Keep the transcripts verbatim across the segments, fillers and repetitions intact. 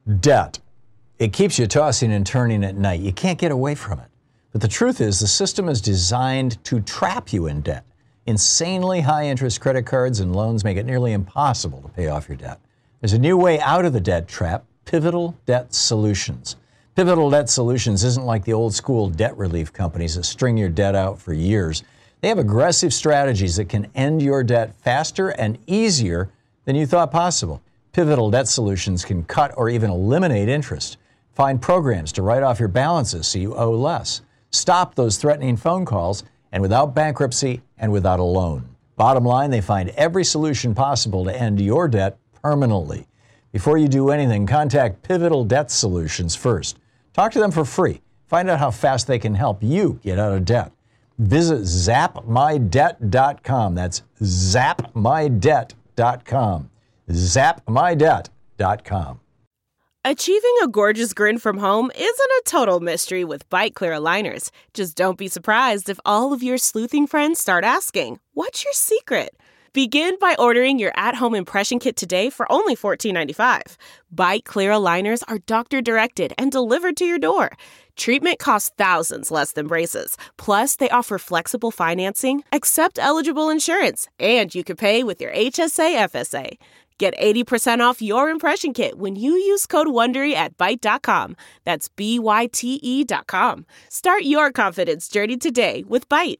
Debt. It keeps you tossing and turning at night. You can't get away from it. But the truth is, the system is designed to trap you in debt. Insanely high interest credit cards and loans make it nearly impossible to pay off your debt. There's a new way out of the debt trap: Pivotal Debt Solutions. Pivotal Debt Solutions isn't like the old school debt relief companies that string your debt out for years. They have aggressive strategies that can end your debt faster and easier than you thought possible. Pivotal Debt Solutions can cut or even eliminate interest. Find programs to write off your balances so you owe less. Stop those threatening phone calls, and without bankruptcy and without a loan. Bottom line, they find every solution possible to end your debt permanently. Before you do anything, contact Pivotal Debt Solutions first. Talk to them for free. Find out how fast they can help you get out of debt. Visit zap my debt dot com. That's zap my debt dot com. zap my debt dot com. Achieving a gorgeous grin from home isn't a total mystery with Byte Clear aligners. Just don't be surprised if all of your sleuthing friends start asking, "What's your secret?" Begin by ordering your at-home impression kit today for only fourteen ninety-five. Byte Clear aligners are doctor-directed and delivered to your door. Treatment costs thousands less than braces. Plus, they offer flexible financing, accept eligible insurance, and you can pay with your H S A F S A. Get eighty percent off your impression kit when you use code WONDERY at byte dot com. That's B Y T E dot com. Start your confidence journey today with Byte.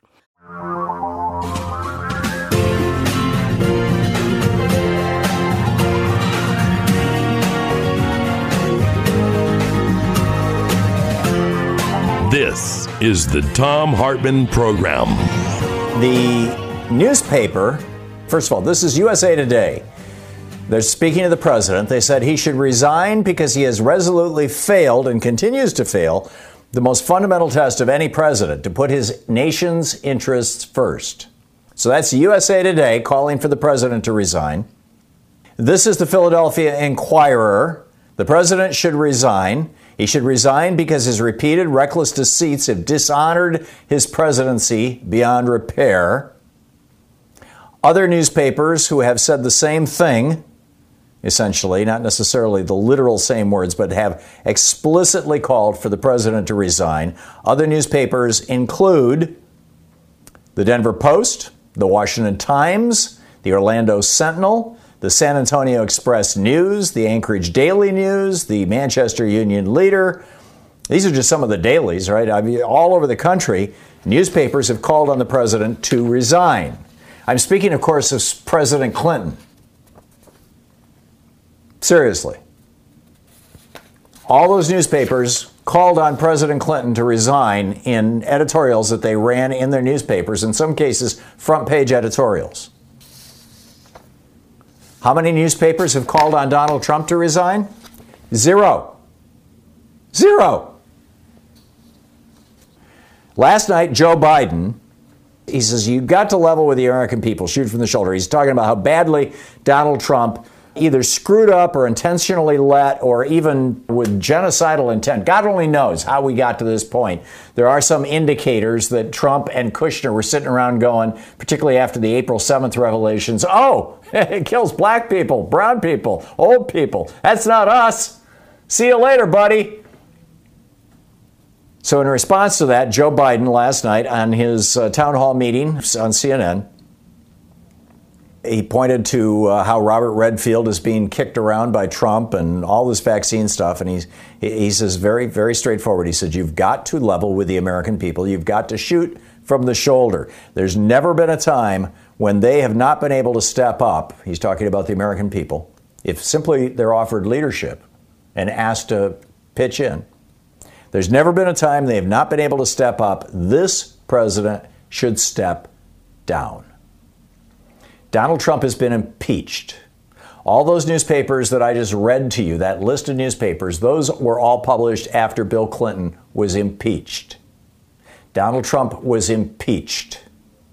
This is the Thom Hartmann Program. The newspaper, first of all, this is U S A Today. They're speaking to the president. They said he should resign because he has resolutely failed and continues to fail the most fundamental test of any president, to put his nation's interests first. So that's U S A Today calling for the president to resign. This is the Philadelphia Inquirer. The president should resign. He should resign because his repeated reckless deceits have dishonored his presidency beyond repair. Other newspapers who have said the same thing, essentially, not necessarily the literal same words, but have explicitly called for the president to resign. Other newspapers include the Denver Post, the Washington Times, the Orlando Sentinel, the San Antonio Express News, the Anchorage Daily News, the Manchester Union Leader. These are just some of the dailies, right? I mean, all over the country, newspapers have called on the president to resign. I'm speaking, of course, of President Clinton. Seriously. All those newspapers called on President Clinton to resign in editorials that they ran in their newspapers, in some cases, front page editorials. How many newspapers have called on Donald Trump to resign? Zero. Zero. Last night, Joe Biden, he says, you've got to level with the American people, shoot from the shoulder. He's talking about how badly Donald Trump either screwed up or intentionally let, or even with genocidal intent. God only knows how we got to this point. There are some indicators that Trump and Kushner were sitting around going, particularly after the April seventh revelations, oh, it kills black people, brown people, old people. That's not us. See you later, buddy. So in response to that, Joe Biden last night on his uh, town hall meeting on C N N, he pointed to uh, how Robert Redfield is being kicked around by Trump and all this vaccine stuff. And he's, he says very, very straightforward. He said, you've got to level with the American people. You've got to shoot from the shoulder. There's never been a time when they have not been able to step up. He's talking about the American people. If simply they're offered leadership and asked to pitch in. There's never been a time they have not been able to step up. This president should step down. Donald Trump has been impeached. All those newspapers that I just read to you, that list of newspapers, those were all published after Bill Clinton was impeached. Donald Trump was impeached.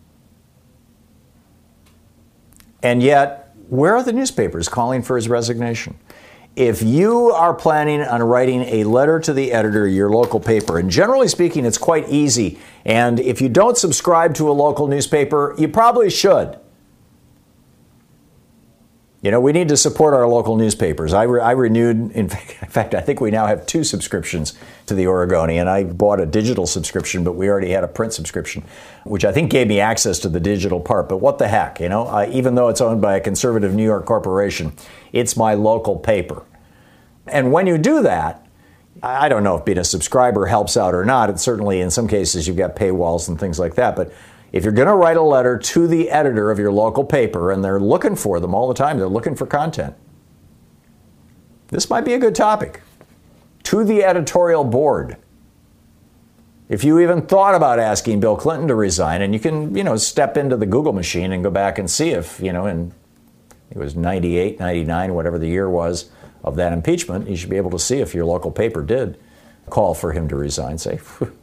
And yet, where are the newspapers calling for his resignation? If you are planning on writing a letter to the editor of your local paper, and generally speaking, it's quite easy, and if you don't subscribe to a local newspaper, you probably should. You know, we need to support our local newspapers. I, re- I renewed, in fact, I think we now have two subscriptions to the Oregonian. I bought a digital subscription, but we already had a print subscription, which I think gave me access to the digital part. But what the heck, you know, uh, even though it's owned by a conservative New York corporation, it's my local paper. And when you do that, I don't know if being a subscriber helps out or not. It's certainly, in some cases, you've got paywalls and things like that. But if you're going to write a letter to the editor of your local paper, and they're looking for them all the time, they're looking for content, this might be a good topic. To the editorial board. If you even thought about asking Bill Clinton to resign, and you can, you know, step into the Google machine and go back and see if, you know, in it was ninety-eight, ninety-nine, whatever the year was of that impeachment, you should be able to see if your local paper did call for him to resign. Say,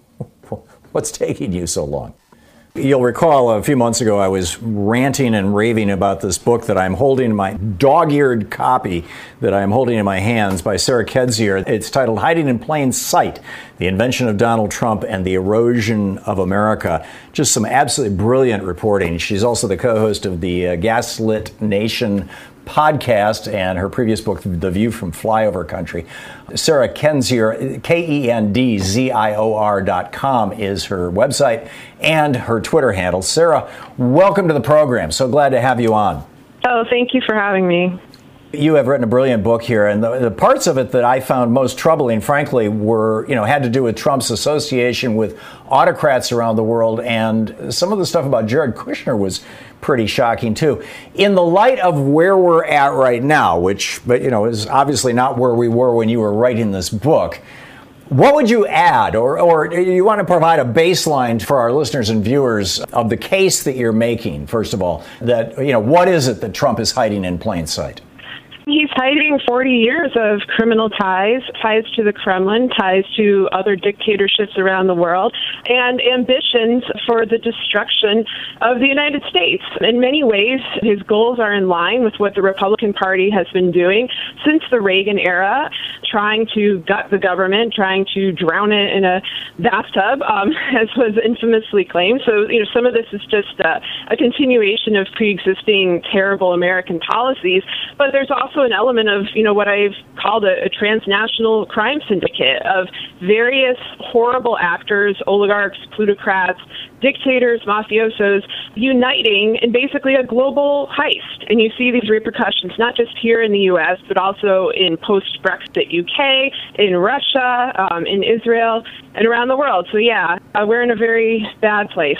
what's taking you so long? You'll recall a few months ago I was ranting and raving about this book that I'm holding in my dog-eared copy that I'm holding in my hands by Sarah Kendzior. It's titled Hiding in Plain Sight, The Invention of Donald Trump and the Erosion of America. Just some absolutely brilliant reporting. She's also the co-host of the uh, Gaslit Nation podcast, and her previous book, The View from Flyover Country. Sarah Kendzior, K E N D Z I O R dot com is her website and her Twitter handle. Sarah, welcome to the program. So glad to have you on. Oh, thank you for having me. You have written a brilliant book here, and the, the parts of it that I found most troubling, frankly, were, you know, had to do with Trump's association with autocrats around the world, and some of the stuff about Jared Kushner was pretty shocking, too. In the light of where we're at right now, which, but you know, is obviously not where we were when you were writing this book, what would you add, or, or you want to provide a baseline for our listeners and viewers of the case that you're making, first of all, that, you know, what is it that Trump is hiding in plain sight? He's hiding forty years of criminal ties, ties to the Kremlin, ties to other dictatorships around the world, and ambitions for the destruction of the United States. In many ways, his goals are in line with what the Republican Party has been doing since the Reagan era, trying to gut the government, trying to drown it in a bathtub, um, as was infamously claimed. So, you know, some of this is just a, a continuation of pre-existing terrible American policies, but there's also an element of, you know, what I've called a, a transnational crime syndicate of various horrible actors, oligarchs, plutocrats, dictators, mafiosos, uniting in basically a global heist. And you see these repercussions not just here in the U S, but also in post-Brexit U K, in Russia, um, in Israel, and around the world. So, yeah, uh, we're in a very bad place.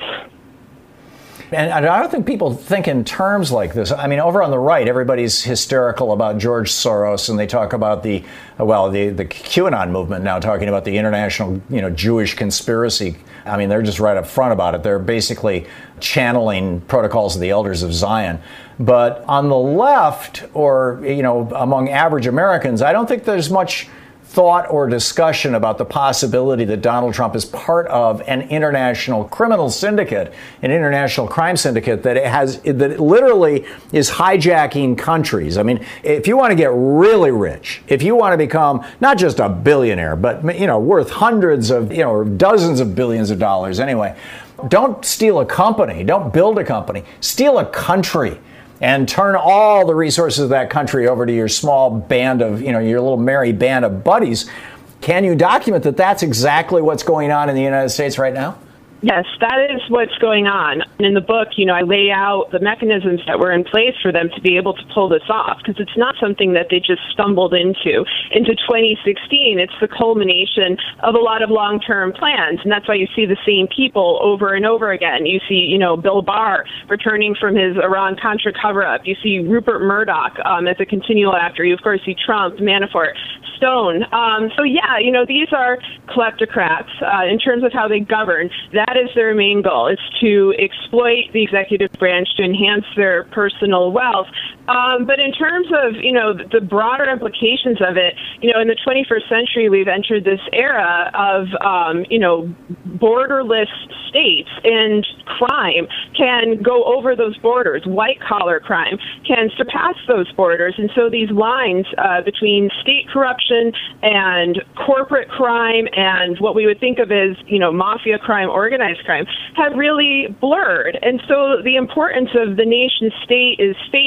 And I don't think people think in terms like this. I mean, over on the right, everybody's hysterical about George Soros, and they talk about the, well, the, the QAnon movement now talking about the international, you know, Jewish conspiracy. I mean, they're just right up front about it. They're basically channeling protocols of the elders of Zion. But on the left, or, you know, among average Americans, I don't think there's much thought or discussion about the possibility that Donald Trump is part of an international criminal syndicate, an international crime syndicate that it has that literally is hijacking countries. I mean, if you want to get really rich, if you want to become not just a billionaire, but, you know, worth hundreds of, you know, or dozens of billions of dollars anyway, don't steal a company, don't build a company, steal a country. And turn all the resources of that country over to your small band of, you know, your little merry band of buddies. Can you document that that's exactly what's going on in the United States right now? Yes, that is what's going on. In the book, you know, I lay out the mechanisms that were in place for them to be able to pull this off, because it's not something that they just stumbled into. Into twenty sixteen, it's the culmination of a lot of long-term plans, and that's why you see the same people over and over again. You see, you know, Bill Barr returning from his Iran-Contra cover-up. You see Rupert Murdoch um, as a continual actor. You, of course, see Trump, Manafort, Stone. Um, so, yeah, you know, these are kleptocrats uh, in terms of how they govern. That is their main goal, is to exploit the executive branch to enhance their personal wealth. Um, but in terms of, you know, the broader implications of it, you know, in the twenty-first century, we've entered this era of, um, you know, borderless states, and crime can go over those borders. White-collar crime can surpass those borders. And so these lines uh, between state corruption and corporate crime and what we would think of as, you know, mafia crime, organized crime, have really blurred. And so the importance of the nation state is fading. You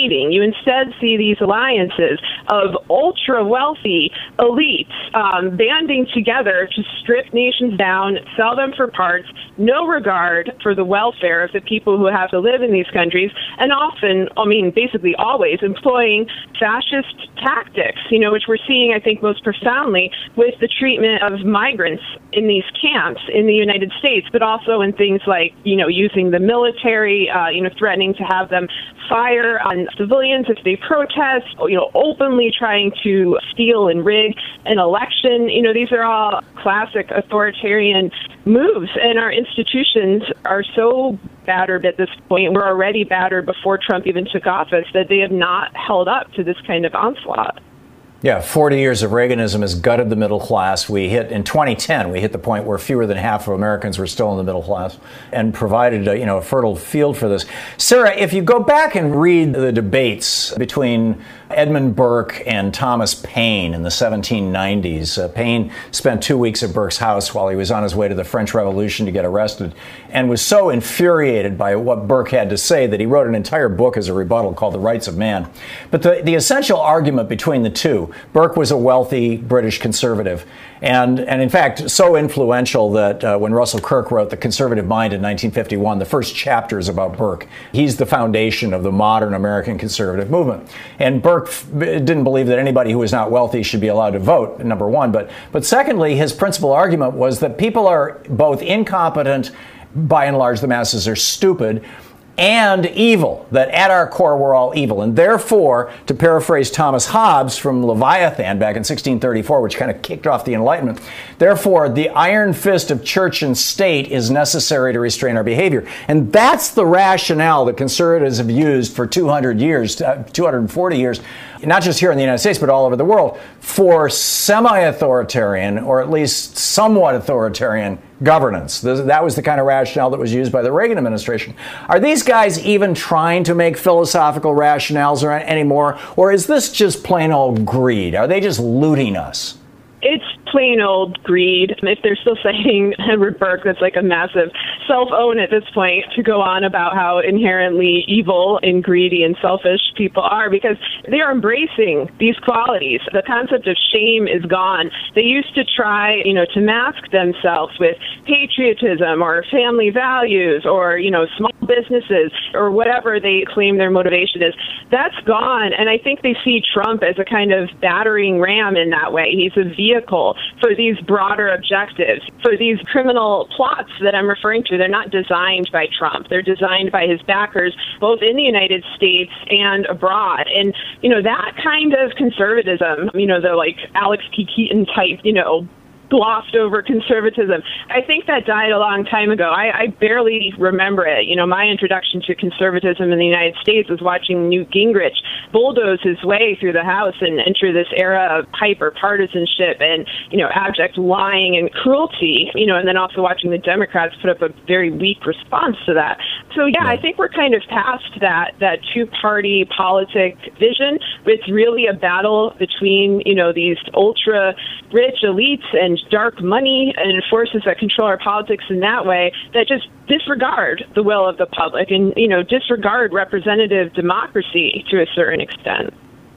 instead see these alliances of ultra-wealthy elites um, banding together to strip nations down, sell them for parts, no regard for the welfare of the people who have to live in these countries, and often, I mean, basically always, employing fascist tactics, you know, which we're seeing, I think, most profoundly with the treatment of migrants in these camps in the United States, but also in things like, you know, using the military, uh, you know, threatening to have them fire on civilians if they protest, you know, openly trying to steal and rig an election. You know, these are all classic authoritarian moves, and our institutions are so battered at this point. We're already battered before Trump even took office, that they have not held up to this kind of onslaught. Yeah, forty years of Reaganism has gutted the middle class. We hit, in twenty ten, we hit the point where fewer than half of Americans were still in the middle class, and provided a, you know, a fertile field for this. Sarah, if you go back and read the debates between Edmund Burke and Thomas Paine in the seventeen nineties, uh, Paine spent two weeks at Burke's house while he was on his way to the French Revolution to get arrested, and was so infuriated by what Burke had to say that he wrote an entire book as a rebuttal called The Rights of Man. But the, the essential argument between the two, Burke was a wealthy British conservative, and, and in fact, so influential that uh, when Russell Kirk wrote The Conservative Mind in nineteen fifty-one, the first chapter is about Burke. He's the foundation of the modern American conservative movement. And Burke f- didn't believe that anybody who was not wealthy should be allowed to vote, number one. But, but secondly, his principal argument was that people are both incompetent, by and large the masses are stupid, and evil, that at our core we're all evil. And therefore, to paraphrase Thomas Hobbes from Leviathan back in sixteen thirty-four, which kind of kicked off the Enlightenment, therefore the iron fist of church and state is necessary to restrain our behavior. And that's the rationale that conservatives have used for two hundred years, uh, two hundred forty years, not just here in the United States, but all over the world, for semi-authoritarian, or at least somewhat authoritarian governance. That was the kind of rationale that was used by the Reagan administration. Are these guys even trying to make philosophical rationales or anymore, or is this just plain old greed? Are they just looting us? It's plain old greed. If they're still citing Edward Burke, that's like a massive self-own at this point, to go on about how inherently evil and greedy and selfish people are, because they are embracing these qualities. The concept of shame is gone. They used to try, you know, to mask themselves with patriotism or family values or, you know, small businesses or whatever they claim their motivation is. That's gone. And I think they see Trump as a kind of battering ram in that way. He's a vehicle for these broader objectives, for these criminal plots that I'm referring to. They're not designed by Trump. They're designed by his backers, both in the United States and abroad. And, you know, that kind of conservatism, you know, the like Alex P. Keaton type, you know, glossed over conservatism, I think that died a long time ago. I, I barely remember it. You know, my introduction to conservatism in the United States was watching Newt Gingrich bulldoze his way through the House and enter this era of hyper-partisanship and, you know, abject lying and cruelty, you know, and then also watching the Democrats put up a very weak response to that. So, yeah, I think we're kind of past that, that two-party politic vision. It's really a battle between, you know, these ultra-rich elites and dark money and forces that control our politics in that way that just disregard the will of the public and, you know, disregard representative democracy to a certain extent.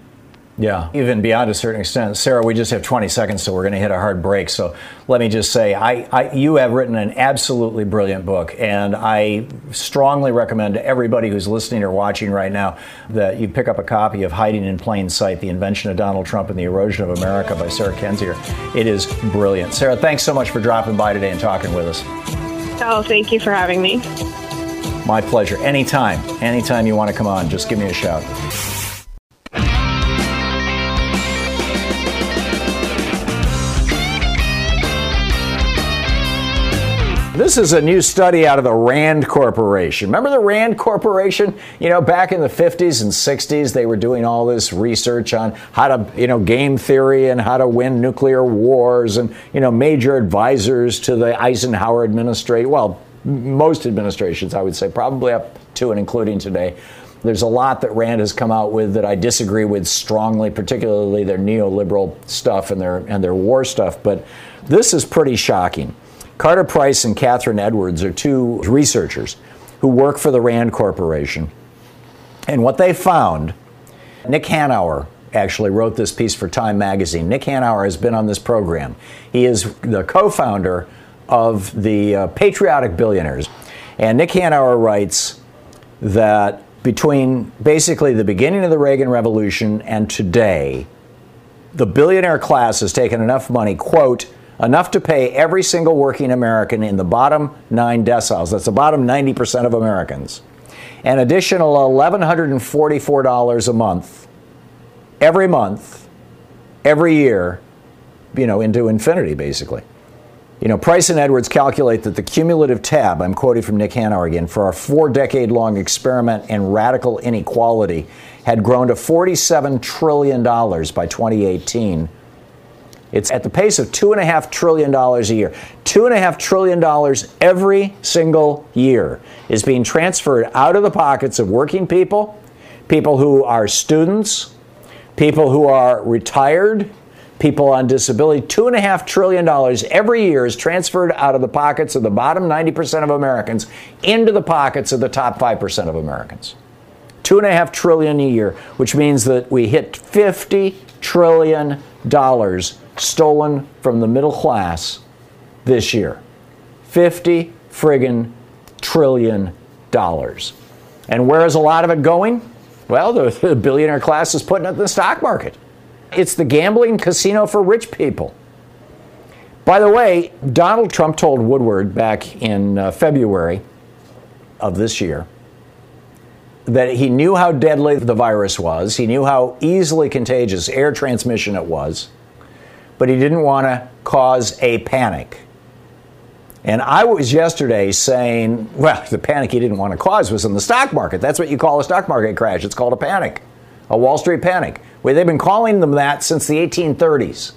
Yeah, even beyond a certain extent. Sarah, we just have twenty seconds, so we're going to hit a hard break. So let me just say, I, I, you have written an absolutely brilliant book, and I strongly recommend to everybody who's listening or watching right now that you pick up a copy of Hiding in Plain Sight, The Invention of Donald Trump and the Erosion of America by Sarah Kendzior. It is brilliant. Sarah, thanks so much for dropping by today and talking with us. Oh, thank you for having me. My pleasure. Anytime. Anytime you want to come on, just give me a shout. This is a new study out of the Rand Corporation. Remember the Rand Corporation? You know, back in the fifties and sixties, they were doing all this research on how to, you know, game theory and how to win nuclear wars, and, you know, major advisors to the Eisenhower administration. Well, most administrations, I would say, probably up to and including today. There's a lot that Rand has come out with that I disagree with strongly, particularly their neoliberal stuff and their and their war stuff. But this is pretty shocking. Carter Price and Catherine Edwards are two researchers who work for the Rand Corporation. And what they found Nick Hanauer actually wrote this piece for Time magazine. Nick Hanauer has been on this program. He is the co-founder of the uh, Patriotic Billionaires. And Nick Hanauer writes that between basically the beginning of the Reagan Revolution and today, the billionaire class has taken enough money, quote, enough to pay every single working American in the bottom nine deciles, that's the bottom ninety percent of Americans, an additional one thousand one hundred forty-four dollars a month, every month, every year, you know, into infinity, basically. You know, Price and Edwards calculate that the cumulative tab, I'm quoting from Nick Hanauer again, for our four-decade-long experiment in radical inequality had grown to forty-seven trillion dollars by twenty eighteen. It's at the pace of two point five trillion dollars a year. two point five trillion dollars every single year is being transferred out of the pockets of working people, people who are students, people who are retired, people on disability. two point five trillion dollars every year is transferred out of the pockets of the bottom ninety percent of Americans into the pockets of the top five percent of Americans. two point five trillion dollars a year, which means that we hit fifty trillion dollars stolen from the middle class this year. fifty friggin' trillion dollars. And where is a lot of it going? Well, the, the billionaire class is putting it in the stock market. It's the gambling casino for rich people. By the way, Donald Trump told Woodward back in uh, February of this year that he knew how deadly the virus was. He knew how easily contagious air transmission it was. But he didn't want to cause a panic. And I was yesterday saying, well, the panic he didn't want to cause was in the stock market. That's what you call a stock market crash. It's called a panic, a Wall Street panic. Well, they've been calling them that since the eighteen thirties.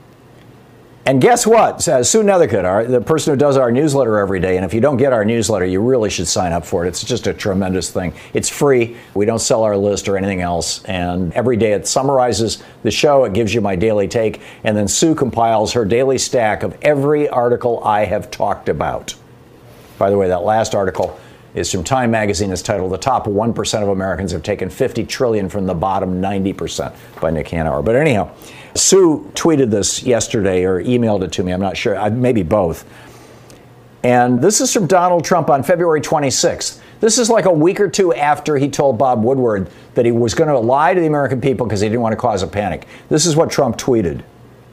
And guess what? Uh, Sue Nethercutt, our, the person who does our newsletter every day, and if you don't get our newsletter, you really should sign up for it. It's just a tremendous thing. It's free. We don't sell our list or anything else. And every day it summarizes the show. It gives you my daily take. And then Sue compiles her daily stack of every article I have talked about. By the way, that last article is from Time magazine. It's titled "The Top one percent of Americans Have Taken fifty trillion dollars from the Bottom ninety percent" by Nick Hanauer. But anyhow, Sue tweeted this yesterday or emailed it to me. I'm not sure. Maybe both. And this is from Donald Trump on February twenty-sixth. This is like a week or two after he told Bob Woodward that he was going to lie to the American people because he didn't want to cause a panic. This is what Trump tweeted.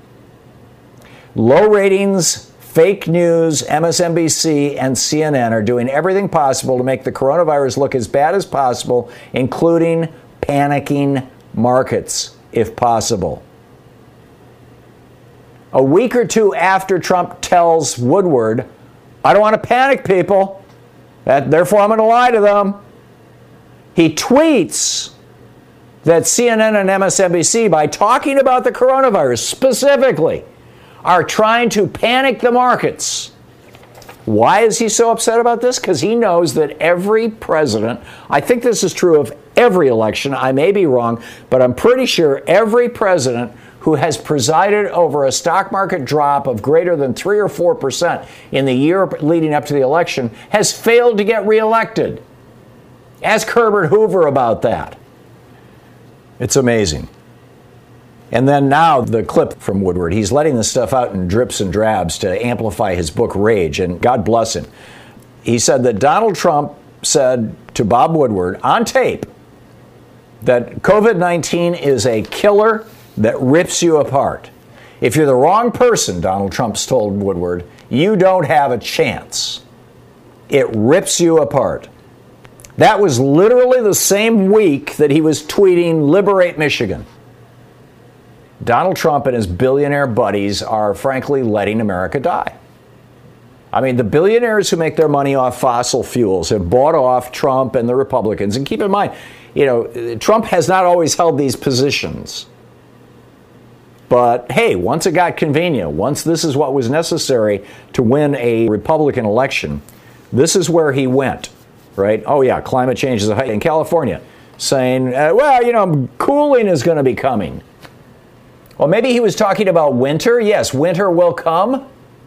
Low ratings, fake news, M S N B C, and C N N are doing everything possible to make the coronavirus look as bad as possible, including panicking markets, if possible. A week or two after Trump tells Woodward, I don't want to panic people, that, therefore I'm going to lie to them, he tweets that C N N and M S N B C, by talking about the coronavirus specifically, are trying to panic the markets. Why is he so upset about this? Because he knows that every president, I think this is true of every election, I may be wrong, but I'm pretty sure every president who has presided over a stock market drop of greater than three or four percent in the year leading up to the election has failed to get reelected. Ask Herbert Hoover about that. It's amazing. And then now the clip from Woodward. He's letting this stuff out in drips and drabs to amplify his book Rage, and God bless him. He said that Donald Trump said to Bob Woodward on tape that COVID nineteen is a killer that rips you apart. If you're the wrong person, Donald Trump told Woodward, you don't have a chance. It rips you apart. That was literally the same week that he was tweeting, Liberate Michigan. Donald Trump and his billionaire buddies are frankly letting America die. I mean, the billionaires who make their money off fossil fuels have bought off Trump and the Republicans. And keep in mind, you know, Trump has not always held these positions. But hey, once it got convenient, once this is what was necessary to win a Republican election, this is where he went, right? Oh yeah, climate change is a in California, saying, uh, well, you know, cooling is going to be coming. Well, maybe he was talking about winter. Yes, winter will come.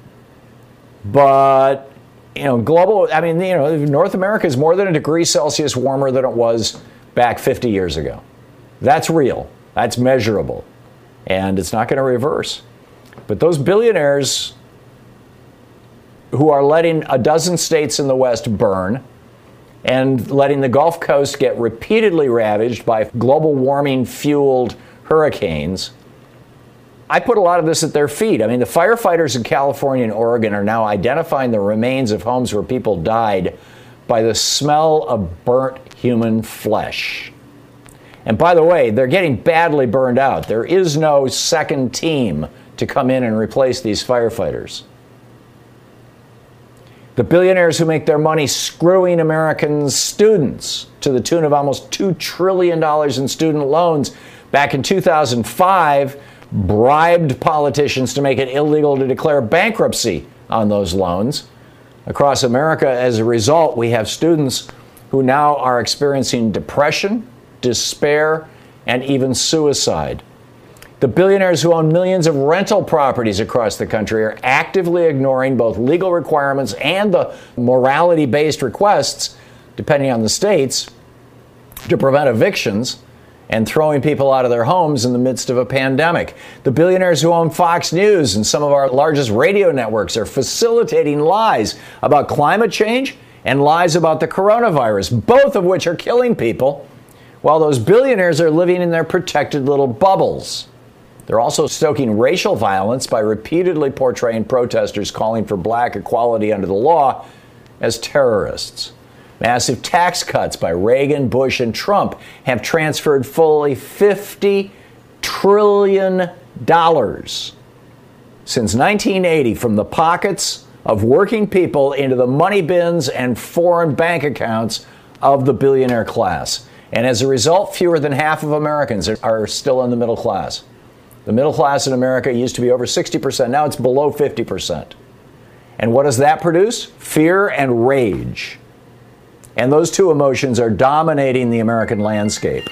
But, you know, global, I mean, you know, North America is more than a degree Celsius warmer than it was back fifty years ago. That's real. That's measurable. And it's not going to reverse. But those billionaires who are letting a dozen states in the West burn and letting the Gulf Coast get repeatedly ravaged by global warming fueled hurricanes, I put a lot of this at their feet. I mean, the firefighters in California and Oregon are now identifying the remains of homes where people died by the smell of burnt human flesh. And by the way, they're getting badly burned out. There is no second team to come in and replace these firefighters. The billionaires who make their money screwing American students to the tune of almost two trillion dollars in student loans back in two thousand five bribed politicians to make it illegal to declare bankruptcy on those loans. Across America, as a result, we have students who now are experiencing depression, despair, and even suicide. The billionaires who own millions of rental properties across the country are actively ignoring both legal requirements and the morality-based requests, depending on the states, to prevent evictions and throwing people out of their homes in the midst of a pandemic. The billionaires who own Fox News and some of our largest radio networks are facilitating lies about climate change and lies about the coronavirus, both of which are killing people, while those billionaires are living in their protected little bubbles. They're also stoking racial violence by repeatedly portraying protesters calling for black equality under the law as terrorists. Massive tax cuts by Reagan, Bush, and Trump have transferred fully fifty trillion dollars since nineteen eighty from the pockets of working people into the money bins and foreign bank accounts of the billionaire class. And as a result, fewer than half of Americans are, are still in the middle class. The middle class in America used to be over sixty percent. Now it's below fifty percent. And what does that produce? Fear and rage. And those two emotions are dominating the American landscape.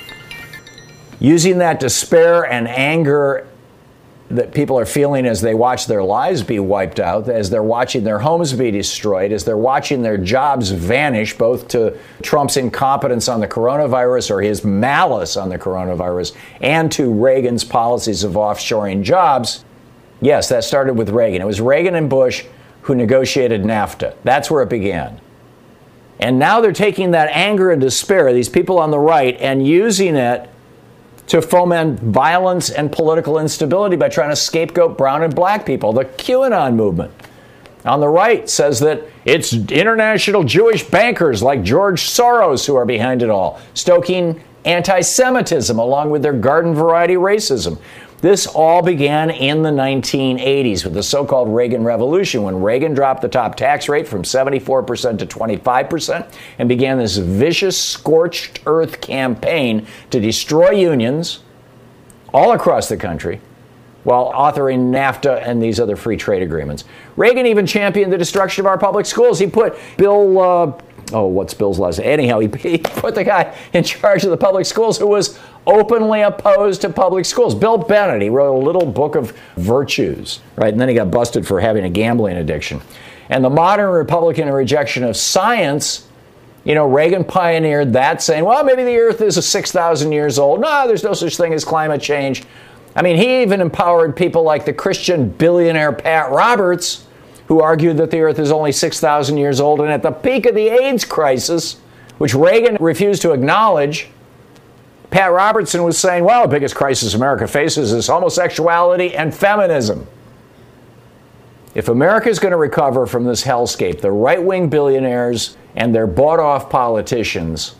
Using that despair and anger that people are feeling as they watch their lives be wiped out, as they're watching their homes be destroyed, as they're watching their jobs vanish, both to Trump's incompetence on the coronavirus or his malice on the coronavirus, and to Reagan's policies of offshoring jobs. Yes, that started with Reagan. It was Reagan and Bush who negotiated NAFTA. That's where it began. And now they're taking that anger and despair, these people on the right, and using it to foment violence and political instability by trying to scapegoat brown and black people. The QAnon movement on the right says that it's international Jewish bankers like George Soros who are behind it all, stoking anti-Semitism along with their garden variety racism. This all began in the nineteen eighties with the so-called Reagan Revolution, when Reagan dropped the top tax rate from seventy-four percent to twenty-five percent and began this vicious scorched earth campaign to destroy unions all across the country while authoring NAFTA and these other free trade agreements. Reagan even championed the destruction of our public schools. He put Bill... Uh, Oh, what's Bill's last name? Anyhow, he, he put the guy in charge of the public schools who was openly opposed to public schools. Bill Bennett, he wrote a little book of virtues, right? And then he got busted for having a gambling addiction. And the modern Republican rejection of science, you know, Reagan pioneered that, saying, well, maybe the Earth is six thousand years old. No, there's no such thing as climate change. I mean, he even empowered people like the Christian billionaire Pat Roberts, who argued that the Earth is only six thousand years old. And at the peak of the AIDS crisis, which Reagan refused to acknowledge, Pat Robertson was saying, well, the biggest crisis America faces is homosexuality and feminism. If America is going to recover from this hellscape, the right-wing billionaires and their bought-off politicians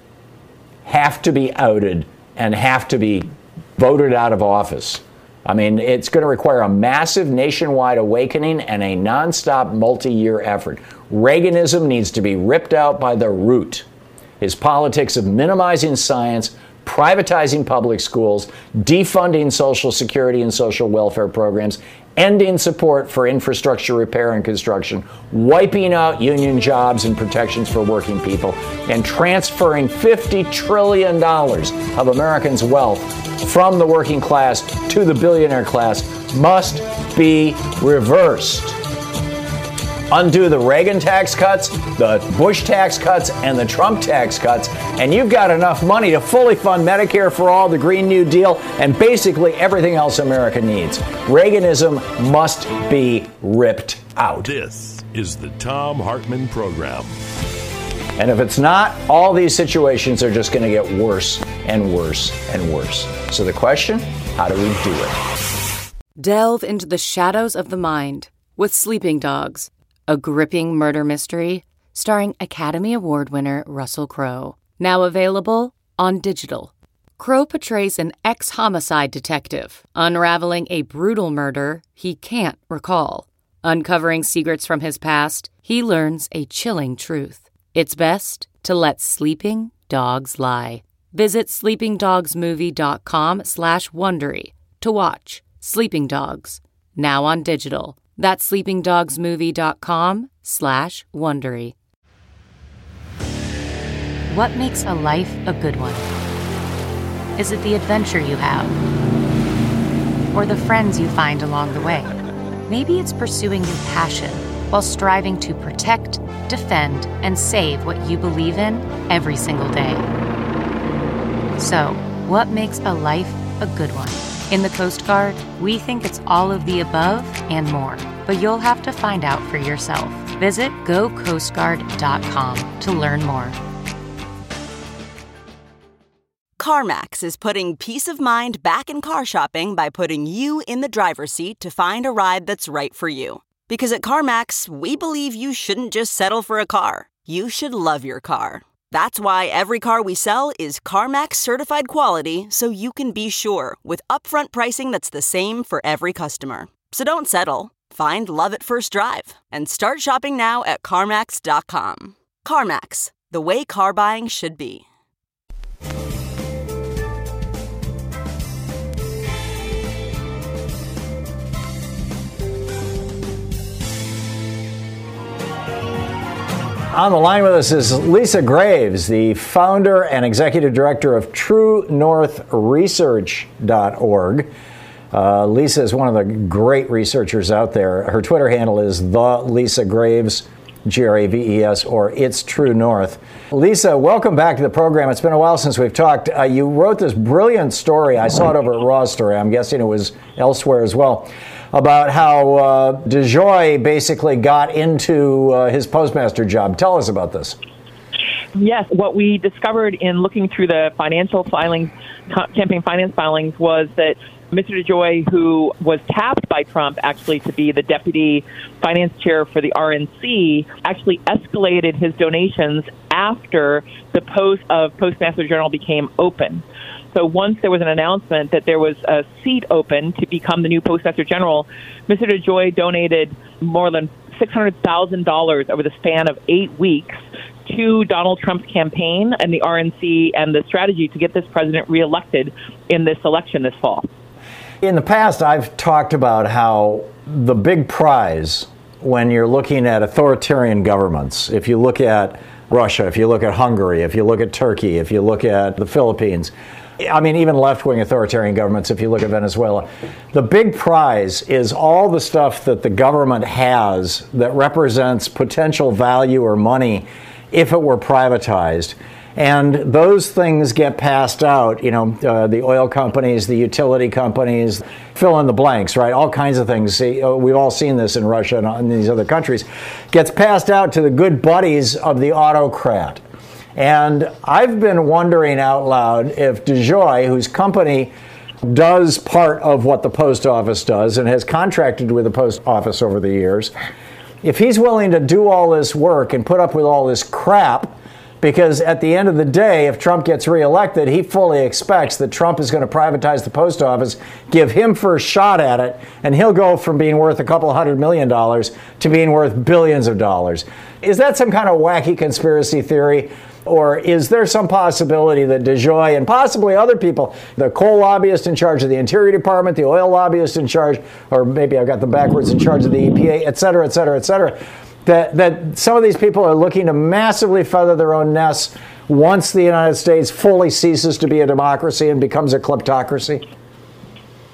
have to be outed and have to be voted out of office. I mean, it's going to require a massive nationwide awakening and a nonstop multi-year effort. Reaganism needs to be ripped out by the root. His politics of minimizing science, privatizing public schools, defunding Social Security and social welfare programs, ending support for infrastructure repair and construction, wiping out union jobs and protections for working people, and transferring fifty trillion dollars of Americans' wealth from the working class to the billionaire class must be reversed. Undo the Reagan tax cuts, the Bush tax cuts, and the Trump tax cuts, and you've got enough money to fully fund Medicare for all, the Green New Deal, and basically everything else America needs. Reaganism must be ripped out. This is the Thom Hartmann Program. And if it's not, all these situations are just going to get worse and worse and worse. So the question, how do we do it? Delve into the shadows of the mind with Sleeping Dogs, a gripping murder mystery starring Academy Award winner Russell Crowe. Now available on digital. Crowe portrays an ex-homicide detective unraveling a brutal murder he can't recall. Uncovering secrets from his past, he learns a chilling truth. It's best to let sleeping dogs lie. Visit sleepingdogsmovie.com slash Wondery to watch Sleeping Dogs, now on digital. That's sleepingdogsmovie.com slash Wondery. What makes a life a good one? Is it the adventure you have? Or the friends you find along the way? Maybe it's pursuing your passion while striving to protect, defend, and save what you believe in every single day. So, what makes a life a good one? In the Coast Guard, we think it's all of the above and more, but you'll have to find out for yourself. Visit go coast guard dot com to learn more. CarMax is putting peace of mind back in car shopping by putting you in the driver's seat to find a ride that's right for you. Because at CarMax, we believe you shouldn't just settle for a car. You should love your car. That's why every car we sell is CarMax certified quality, so you can be sure with upfront pricing that's the same for every customer. So don't settle. Find love at first drive and start shopping now at CarMax dot com. CarMax, the way car buying should be. On the line with us is Lisa Graves, the founder and executive director of True North Research dot org. Uh, Lisa is one of the great researchers out there. Her Twitter handle is the Lisa Graves, G R A V E S, or It's True North. Lisa, welcome back to the program. It's been a while since we've talked. Uh, you wrote this brilliant story. I saw it over at Raw Story. I'm guessing it was elsewhere as well, about how uh, DeJoy basically got into uh, his postmaster job. Tell us about this. Yes, what we discovered in looking through the financial filings, campaign finance filings, was that Mister DeJoy, who was tapped by Trump actually to be the deputy finance chair for the R N C, actually escalated his donations after the post of Postmaster General became open. So once there was an announcement that there was a seat open to become the new Postmaster General, Mister DeJoy donated more than six hundred thousand dollars over the span of eight weeks to Donald Trump's campaign and the R N C and the strategy to get this president reelected in this election this fall. In the past, I've talked about how the big prize when you're looking at authoritarian governments, if you look at Russia, if you look at Hungary, if you look at Turkey, if you look at the Philippines, I mean, even left-wing authoritarian governments, if you look at Venezuela, the big prize is all the stuff that the government has that represents potential value or money if it were privatized. And those things get passed out, you know, uh, the oil companies, the utility companies, fill in the blanks, right? All kinds of things. See, uh, we've all seen this in Russia and in these other countries. Gets passed out to the good buddies of the autocrat. And I've been wondering out loud if DeJoy, whose company does part of what the post office does and has contracted with the post office over the years, if he's willing to do all this work and put up with all this crap, because at the end of the day, if Trump gets reelected, he fully expects that Trump is going to privatize the post office, give him first shot at it, and he'll go from being worth a couple hundred million dollars to being worth billions of dollars. Is that some kind of wacky conspiracy theory? Or is there some possibility that DeJoy and possibly other people, the coal lobbyist in charge of the Interior Department, the oil lobbyist in charge, or maybe I've got them backwards, in charge of the E P A, et cetera, et cetera, et cetera, that, that some of these people are looking to massively feather their own nests once the United States fully ceases to be a democracy and becomes a kleptocracy?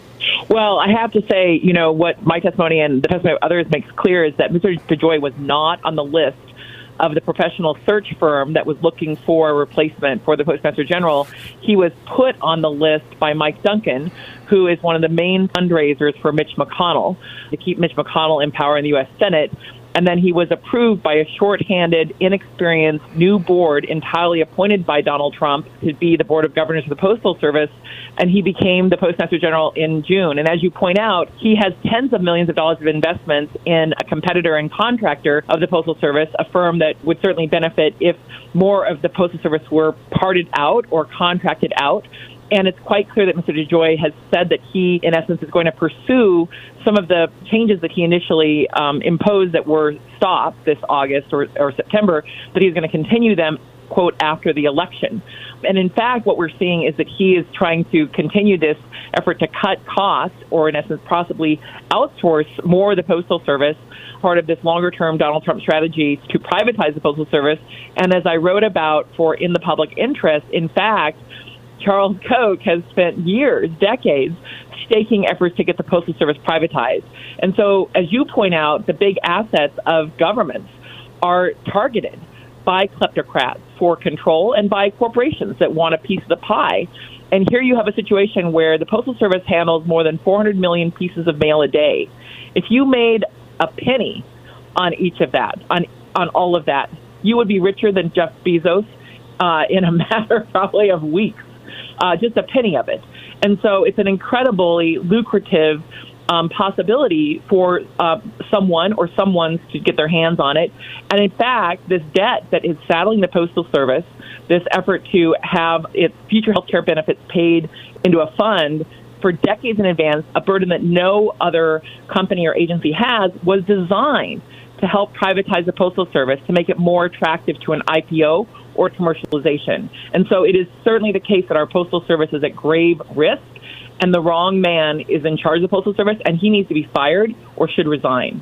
Well, I have to say, you know, what my testimony and the testimony of others makes clear is that Mister DeJoy was not on the list of the professional search firm that was looking for a replacement for the Postmaster General. He was put on the list by Mike Duncan, who is one of the main fundraisers for Mitch McConnell, to keep Mitch McConnell in power in the U S Senate. And then he was approved by a shorthanded, inexperienced new board entirely appointed by Donald Trump to be the Board of Governors of the Postal Service. And he became the Postmaster General in June. And as you point out, he has tens of millions of dollars of investments in a competitor and contractor of the Postal Service, a firm that would certainly benefit if more of the Postal Service were parted out or contracted out. And it's quite clear that Mister DeJoy has said that he, in essence, is going to pursue some of the changes that he initially um, imposed that were stopped this August or, or September, that he's going to continue them, quote, after the election. And in fact, what we're seeing is that he is trying to continue this effort to cut costs or, in essence, possibly outsource more of the Postal Service, part of this longer-term Donald Trump strategy to privatize the Postal Service. And as I wrote about for In the Public Interest, in fact, Charles Koch has spent years, decades, staking efforts to get the Postal Service privatized. And so, as you point out, the big assets of governments are targeted by kleptocrats for control and by corporations that want a piece of the pie. And here you have a situation where the Postal Service handles more than four hundred million pieces of mail a day. If you made a penny on each of that, on, on all of that, you would be richer than Jeff Bezos uh, in a matter probably of weeks. Uh, just a penny of it. And so it's an incredibly lucrative um, possibility for uh, someone or someone's to get their hands on it. And in fact, this debt that is saddling the Postal Service, this effort to have its future health care benefits paid into a fund for decades in advance, a burden that no other company or agency has, was designed to help privatize the Postal Service, to make it more attractive to an I P O or commercialization. And so it is certainly the case that our Postal Service is at grave risk, and the wrong man is in charge of the Postal Service, and he needs to be fired or should resign.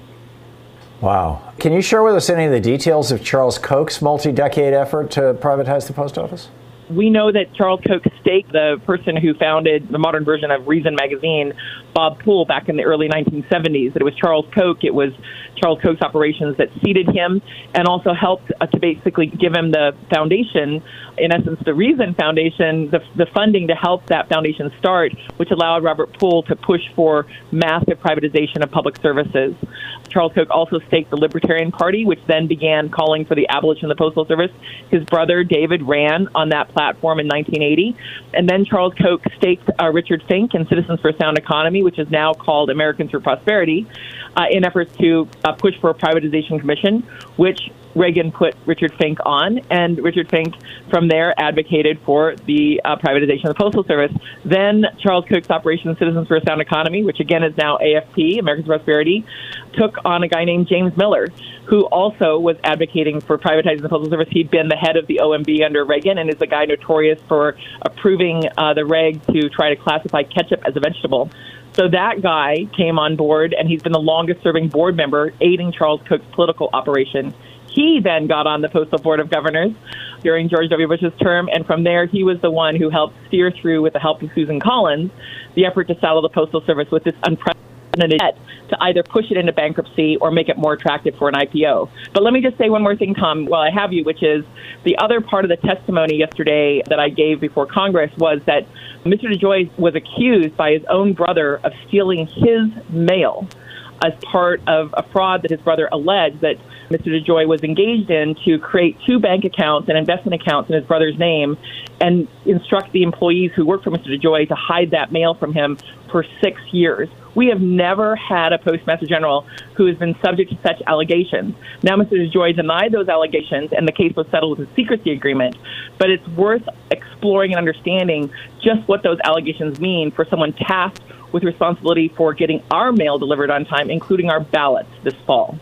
Wow. Can you share with us any of the details of Charles Koch's multi-decade effort to privatize the post office? We know that Charles Koch staked the person who founded the modern version of Reason magazine, Bob Poole, back in the early nineteen seventies. That it was Charles Koch, it was Charles Koch's operations that seeded him and also helped uh, to basically give him the foundation, in essence, the Reason Foundation, the, the funding to help that foundation start, which allowed Robert Poole to push for massive privatization of public services. Charles Koch also staked the Libertarian Party, which then began calling for the abolition of the Postal Service. His brother, David, ran on that platform in nineteen eighty. And then Charles Koch staked uh, Richard Fink and Citizens for a Sound Economy, which is now called Americans for Prosperity, uh, in efforts to uh, push for a privatization commission, which Reagan put Richard Fink on, and Richard Fink from there advocated for the uh, privatization of the Postal Service. Then Charles Koch's Operation Citizens for a Sound Economy, which again is now A F P, Americans for Prosperity, took on a guy named James Miller, who also was advocating for privatizing the Postal Service. He'd been the head of the O M B under Reagan and is a guy notorious for approving uh, the reg to try to classify ketchup as a vegetable. So that guy came on board, and he's been the longest-serving board member aiding Charles Koch's political operation. He then got on the Postal Board of Governors during George W. Bush's term, and from there he was the one who helped steer through, with the help of Susan Collins, the effort to saddle the Postal Service with this unprecedented debt to either push it into bankruptcy or make it more attractive for an I P O. But let me just say one more thing, Tom, while I have you, which is the other part of the testimony yesterday that I gave before Congress was that Mister DeJoy was accused by his own brother of stealing his mail as part of a fraud that his brother alleged that Mister DeJoy was engaged in to create two bank accounts and investment accounts in his brother's name and instruct the employees who work for Mister DeJoy to hide that mail from him for six years. We have never had a Postmaster General who has been subject to such allegations. Now, Mister DeJoy denied those allegations, and the case was settled with a secrecy agreement. But it's worth exploring and understanding just what those allegations mean for someone tasked with responsibility for getting our mail delivered on time, including our ballots this fall.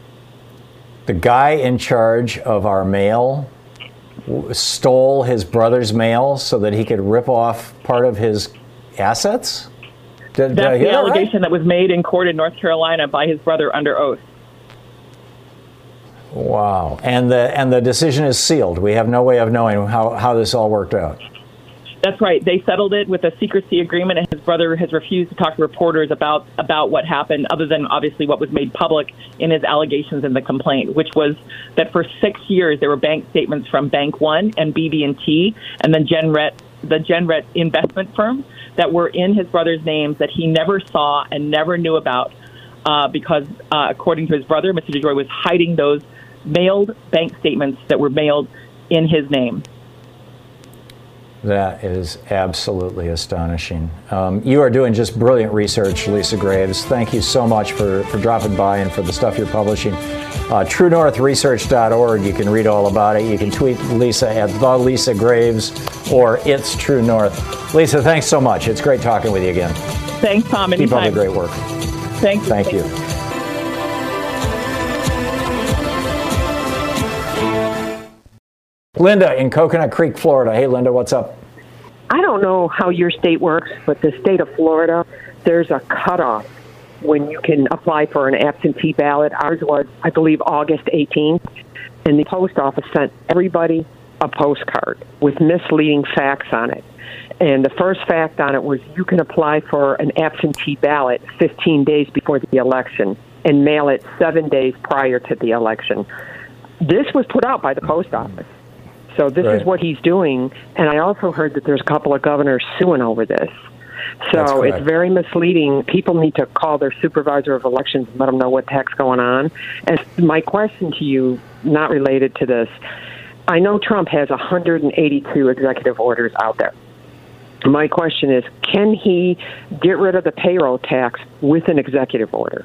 The guy in charge of our mail stole his brother's mail so that he could rip off part of his assets? Did, That's did the allegation right? that was made in court in North Carolina by his brother under oath. Wow. And the and the decision is sealed. We have no way of knowing how, how this all worked out. That's right. They settled it with a secrecy agreement, and his brother has refused to talk to reporters about, about what happened, other than obviously what was made public in his allegations in the complaint, which was that for six years there were bank statements from Bank One and B B and T and then Genret, the Genret investment firm that were in his brother's names that he never saw and never knew about uh, because, uh, according to his brother, Mister DeJoy was hiding those mailed bank statements that were mailed in his name. That is absolutely astonishing. Um, you are doing just brilliant research, Lisa Graves. Thank you so much for, for dropping by and for the stuff you're publishing. Uh, true north research dot org, you can read all about it. You can tweet Lisa at the Lisa Graves or It's True North. Lisa, thanks so much. It's great talking with you again. Thanks, Tom. Keep up the great work. Thank you. Thank you. Linda in Coconut Creek, Florida. Hey, Linda, what's up? I don't know how your state works, but the state of Florida, there's a cutoff when you can apply for an absentee ballot. Ours was, I believe, August eighteenth, and the post office sent everybody a postcard with misleading facts on it. And the first fact on it was you can apply for an absentee ballot fifteen days before the election and mail it seven days prior to the election. This was put out by the post office. So this right. is what he's doing, and I also heard that there's a couple of governors suing over this. So it's very misleading. People need to call their supervisor of elections and let them know what the heck's going on. And my question to you, not related to this, I know Trump has one hundred eighty-two executive orders out there. My question is, can he get rid of the payroll tax with an executive order?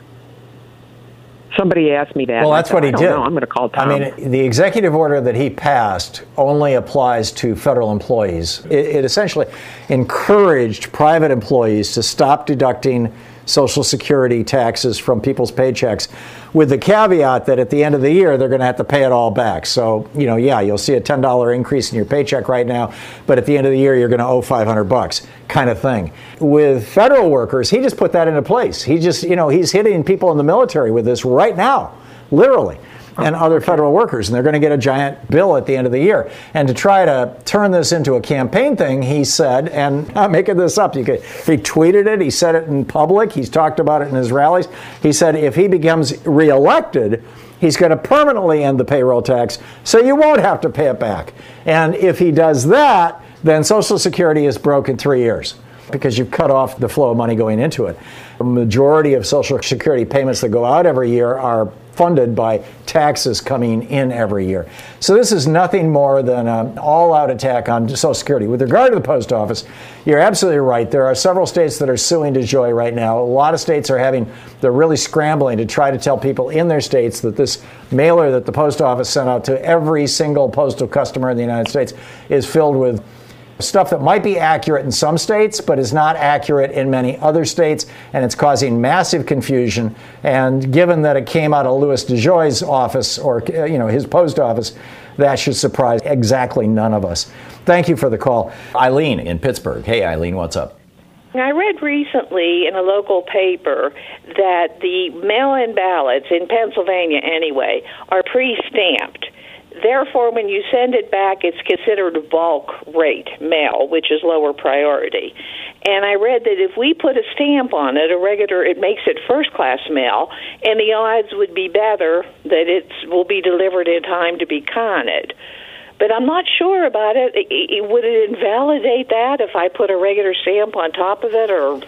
Somebody asked me that. Well, that's what he did. Know. I'm going to call Tom. I mean, the executive order that he passed only applies to federal employees. It, it essentially encouraged private employees to stop deducting Social Security taxes from people's paychecks, with the caveat that at the end of the year, they're going to have to pay it all back. So, you know, yeah, you'll see a ten dollars increase in your paycheck right now, but at the end of the year, you're going to owe five hundred bucks, kind of thing. With federal workers, he just put that into place. He just, you know, he's hitting people in the military with this right now, literally, and other federal workers, and they're going to get a giant bill at the end of the year. And to try to turn this into a campaign thing, he said, and I'm making this up, you could, he tweeted it, he said it in public, he's talked about it in his rallies. He said if he becomes reelected, he's going to permanently end the payroll tax, so you won't have to pay it back. And if he does that, then Social Security is broke in three years. Because you've cut off the flow of money going into it. The majority of Social Security payments that go out every year are funded by taxes coming in every year. So this is nothing more than an all-out attack on Social Security. With regard to the post office, you're absolutely right. There are several states that are suing DeJoy right now. A lot of states are having, they're really scrambling to try to tell people in their states that this mailer that the post office sent out to every single postal customer in the United States is filled with stuff that might be accurate in some states, but is not accurate in many other states, and it's causing massive confusion. And given that it came out of Louis DeJoy's office, or you know, his post office, that should surprise exactly none of us. Thank you for the call. Eileen in Pittsburgh. Hey, Eileen, what's up? I read recently in a local paper that the mail-in ballots, in Pennsylvania anyway, are pre-stamped. Therefore, when you send it back, it's considered a bulk rate mail, which is lower priority. And I read that if we put a stamp on it, a regular, it makes it first-class mail, and the odds would be better that it will be delivered in time to be counted. But I'm not sure about it. Would it invalidate that if I put a regular stamp on top of it, or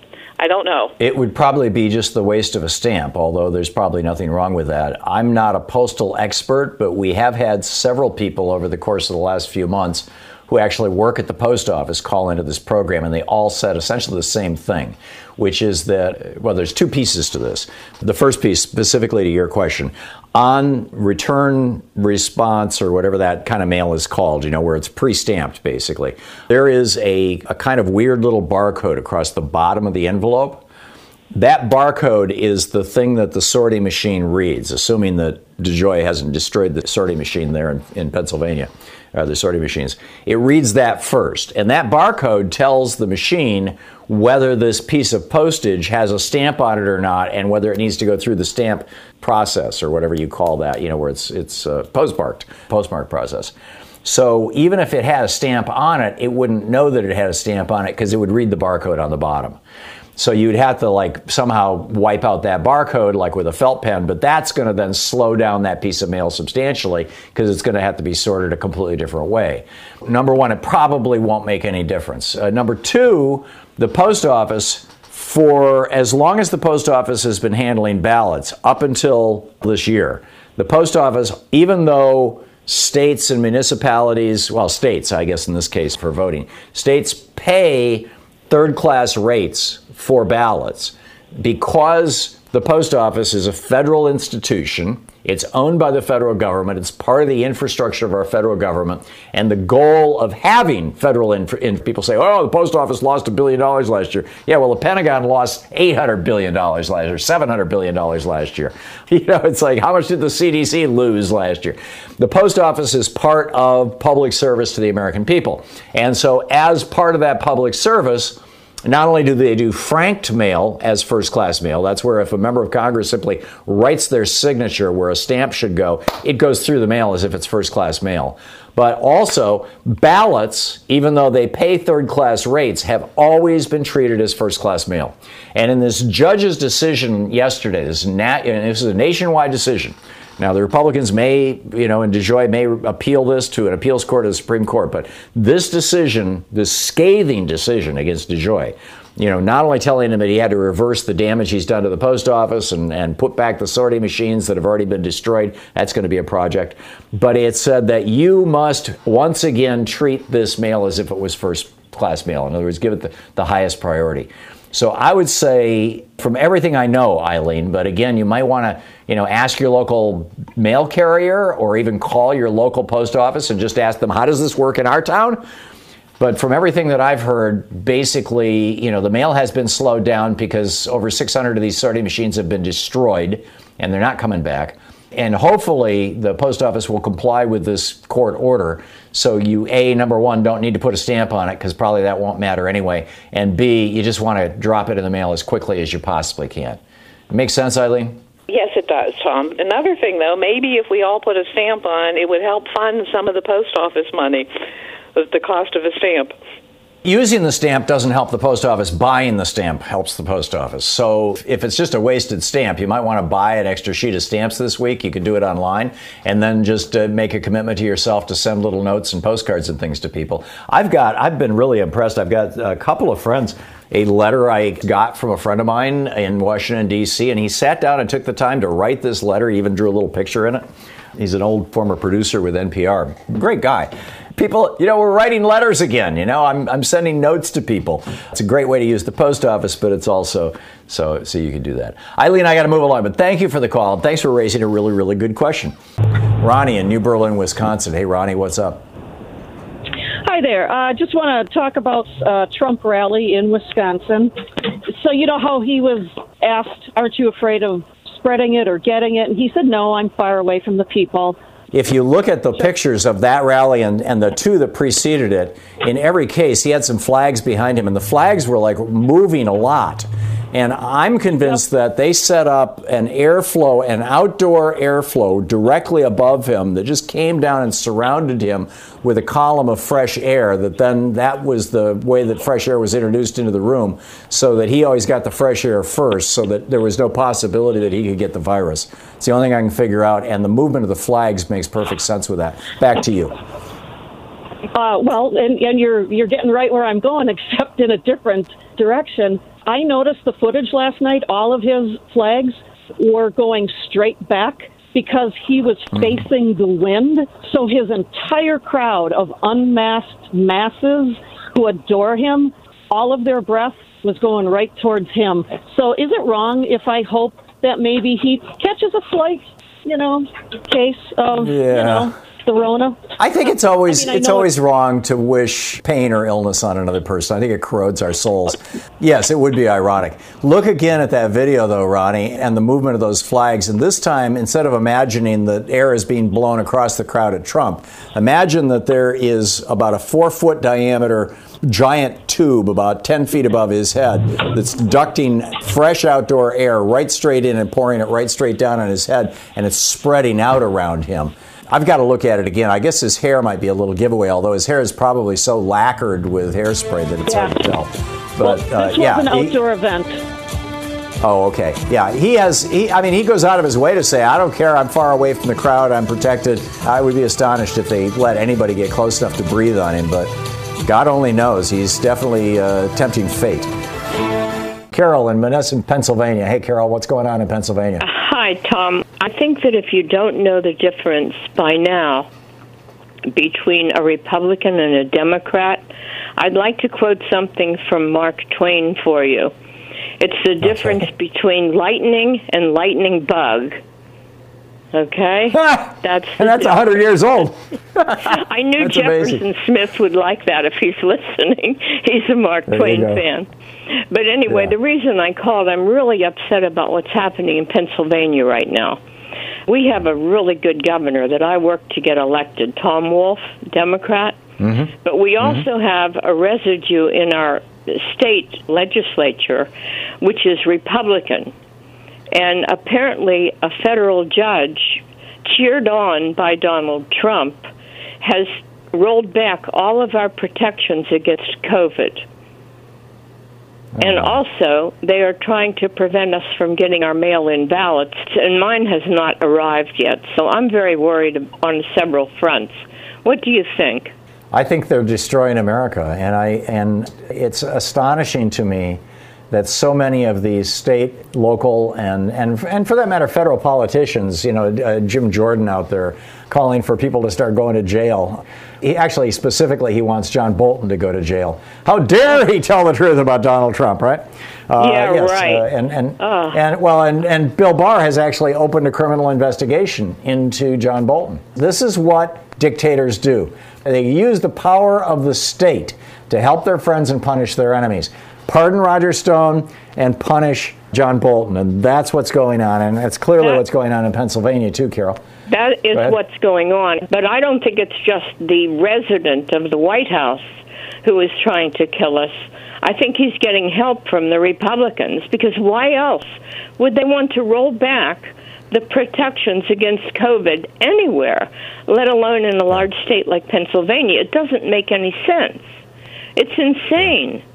I don't know. It would probably be just the waste of a stamp, although there's probably nothing wrong with that. I'm not a postal expert, but we have had several people over the course of the last few months who actually work at the post office call into this program, and they all said essentially the same thing, which is that, well, there's two pieces to this. The first piece, specifically to your question, on return response, or whatever that kind of mail is called, you know, where it's pre-stamped, basically, there is a, a kind of weird little barcode across the bottom of the envelope. That barcode is the thing that the sorting machine reads, assuming that DeJoy hasn't destroyed the sorting machine there in, in Pennsylvania, uh, the sorting machines. It reads that first, and that barcode tells the machine whether this piece of postage has a stamp on it or not, and whether it needs to go through the stamp process, or whatever you call that, you know, where it's it's uh, postmarked, postmark process. So even if it had a stamp on it, it wouldn't know that it had a stamp on it because it would read the barcode on the bottom. So you'd have to like somehow wipe out that barcode like with a felt pen, but that's going to then slow down that piece of mail substantially because it's going to have to be sorted a completely different way. Number one, it probably won't make any difference. Uh, number two, the post office, for as long as the post office has been handling ballots up until this year, the post office, even though states and municipalities, well, states, I guess in this case for voting, states pay third-class rates for ballots, because the post office is a federal institution. It's owned by the federal government. It's part of the infrastructure of our federal government. And the goal of having federal infra- and people say, oh, the post office lost a billion dollars last year. Yeah, well, the Pentagon lost eight hundred billion dollars last year, seven hundred billion dollars last year. You know, it's like, how much did the C D C lose last year? The post office is part of public service to the American people. And so as part of that public service, not only do they do franked mail as first-class mail, that's where if a member of Congress simply writes their signature where a stamp should go, it goes through the mail as if it's first-class mail. But also, ballots, even though they pay third-class rates, have always been treated as first-class mail. And in this judge's decision yesterday, this, nat- this is a nationwide decision. Now, the Republicans may, you know, in DeJoy may appeal this to an appeals court of the Supreme Court, but this decision, this scathing decision against DeJoy, you know, not only telling him that he had to reverse the damage he's done to the post office and, and put back the sorting machines that have already been destroyed, that's going to be a project, but it said that you must once again treat this mail as if it was first-class mail. In other words, give it the, the highest priority. So I would say, from everything I know, Eileen, but again, you might want to, you know, ask your local mail carrier or even call your local post office and just ask them, how does this work in our town? But from everything that I've heard, basically, you know, the mail has been slowed down because over six hundred of these sorting machines have been destroyed and they're not coming back. And hopefully the post office will comply with this court order. So you, A, number one, don't need to put a stamp on it because probably that won't matter anyway. And B, you just want to drop it in the mail as quickly as you possibly can. Make sense, Eileen? Yes, it does, Tom. Another thing, though, maybe if we all put a stamp on, it would help fund some of the post office money, the cost of a stamp. Using the stamp doesn't help the post office. Buying the stamp helps the post office. So if it's just a wasted stamp, you might want to buy an extra sheet of stamps this week. You can do it online and then just uh, make a commitment to yourself to send little notes and postcards and things to people. I've got, I've been really impressed. I've got a couple of friends, a letter I got from a friend of mine in Washington, D C, and he sat down and took the time to write this letter. He even drew a little picture in it. He's an old former producer with N P R. Great guy. People, you know, we're writing letters again. You know, I'm I'm sending notes to people. It's a great way to use the post office, but it's also so so you can do that. Eileen, I got to move along, but thank you for the call. Thanks for raising a really, really good question. Ronnie in New Berlin, Wisconsin. Hey, Ronnie, what's up? Hi there. I uh, just want to talk about uh, Trump rally in Wisconsin. So you know how he was asked, aren't you afraid of spreading it or getting it? And he said, no, I'm far away from the people. If you look at the pictures of that rally and, and the two that preceded it, in every case, he had some flags behind him, and the flags were like moving a lot. And I'm convinced that they set up an airflow, an outdoor airflow directly above him that just came down and surrounded him with a column of fresh air, that then that was the way that fresh air was introduced into the room, so that he always got the fresh air first, so that there was no possibility that he could get the virus. It's the only thing I can figure out, and the movement of the flags makes perfect sense with that. Back to you. Uh, well, and, and you're you're getting right where I'm going, except in a different direction. I noticed the footage last night. All of his flags were going straight back because he was facing the wind. So his entire crowd of unmasked masses who adore him, all of their breath was going right towards him. So is it wrong if I hope that maybe he catches a slight, you know, case of, yeah. you know, the Rona? I think it's always I mean, it's always wrong to wish pain or illness on another person. I think it corrodes our souls. Yes, it would be ironic. Look again at that video, though, Ronnie, and the movement of those flags. And this time, instead of imagining that air is being blown across the crowd at Trump, imagine that there is about a four-foot diameter giant tube about ten feet above his head that's ducting fresh outdoor air right straight in and pouring it right straight down on his head, and it's spreading out around him. I've got to look at it again. I guess his hair might be a little giveaway, although his hair is probably so lacquered with hairspray that it's yeah. hard to tell. But well, this uh, was yeah, an he, outdoor event. Oh, okay. Yeah, he has, he, I mean, he goes out of his way to say, I don't care, I'm far away from the crowd, I'm protected. I would be astonished if they let anybody get close enough to breathe on him, but God only knows. He's definitely uh, tempting fate. Carol in Menneson, Pennsylvania. Hey, Carol, what's going on in Pennsylvania? Hi, Tom. I think that if you don't know the difference by now between a Republican and a Democrat, I'd like to quote something from Mark Twain for you. It's the difference okay. between lightning and lightning bug. Okay? That's and that's one hundred years old. I knew that's Jefferson amazing. Smith would like that if he's listening. He's a Mark there Twain fan. But anyway, yeah. the reason I called, I'm really upset about what's happening in Pennsylvania right now. We have a really good governor that I worked to get elected, Tom Wolf, Democrat. Mm-hmm. But we mm-hmm. also have a residue in our state legislature, which is Republican. And apparently a federal judge, cheered on by Donald Trump, has rolled back all of our protections against COVID. Oh. And also, they are trying to prevent us from getting our mail-in ballots, and mine has not arrived yet. So I'm very worried on several fronts. What do you think? I think they're destroying America, and I and it's astonishing to me that so many of these state, local, and and and for that matter, federal politicians, you know, uh, Jim Jordan out there calling for people to start going to jail. He actually specifically he wants John Bolton to go to jail. How dare he tell the truth about Donald Trump, right? Uh, yeah, yes, right. Uh, and and uh. and well, and and Bill Barr has actually opened a criminal investigation into John Bolton. This is what dictators do. They use the power of the state to help their friends and punish their enemies. Pardon Roger Stone and punish John Bolton. And that's what's going on. And that's clearly that, what's going on in Pennsylvania, too, Carol. That is what's going on. But I don't think it's just the resident of the White House who is trying to kill us. I think he's getting help from the Republicans, because why else would they want to roll back the protections against COVID anywhere, let alone in a large state like Pennsylvania? It doesn't make any sense. It's insane.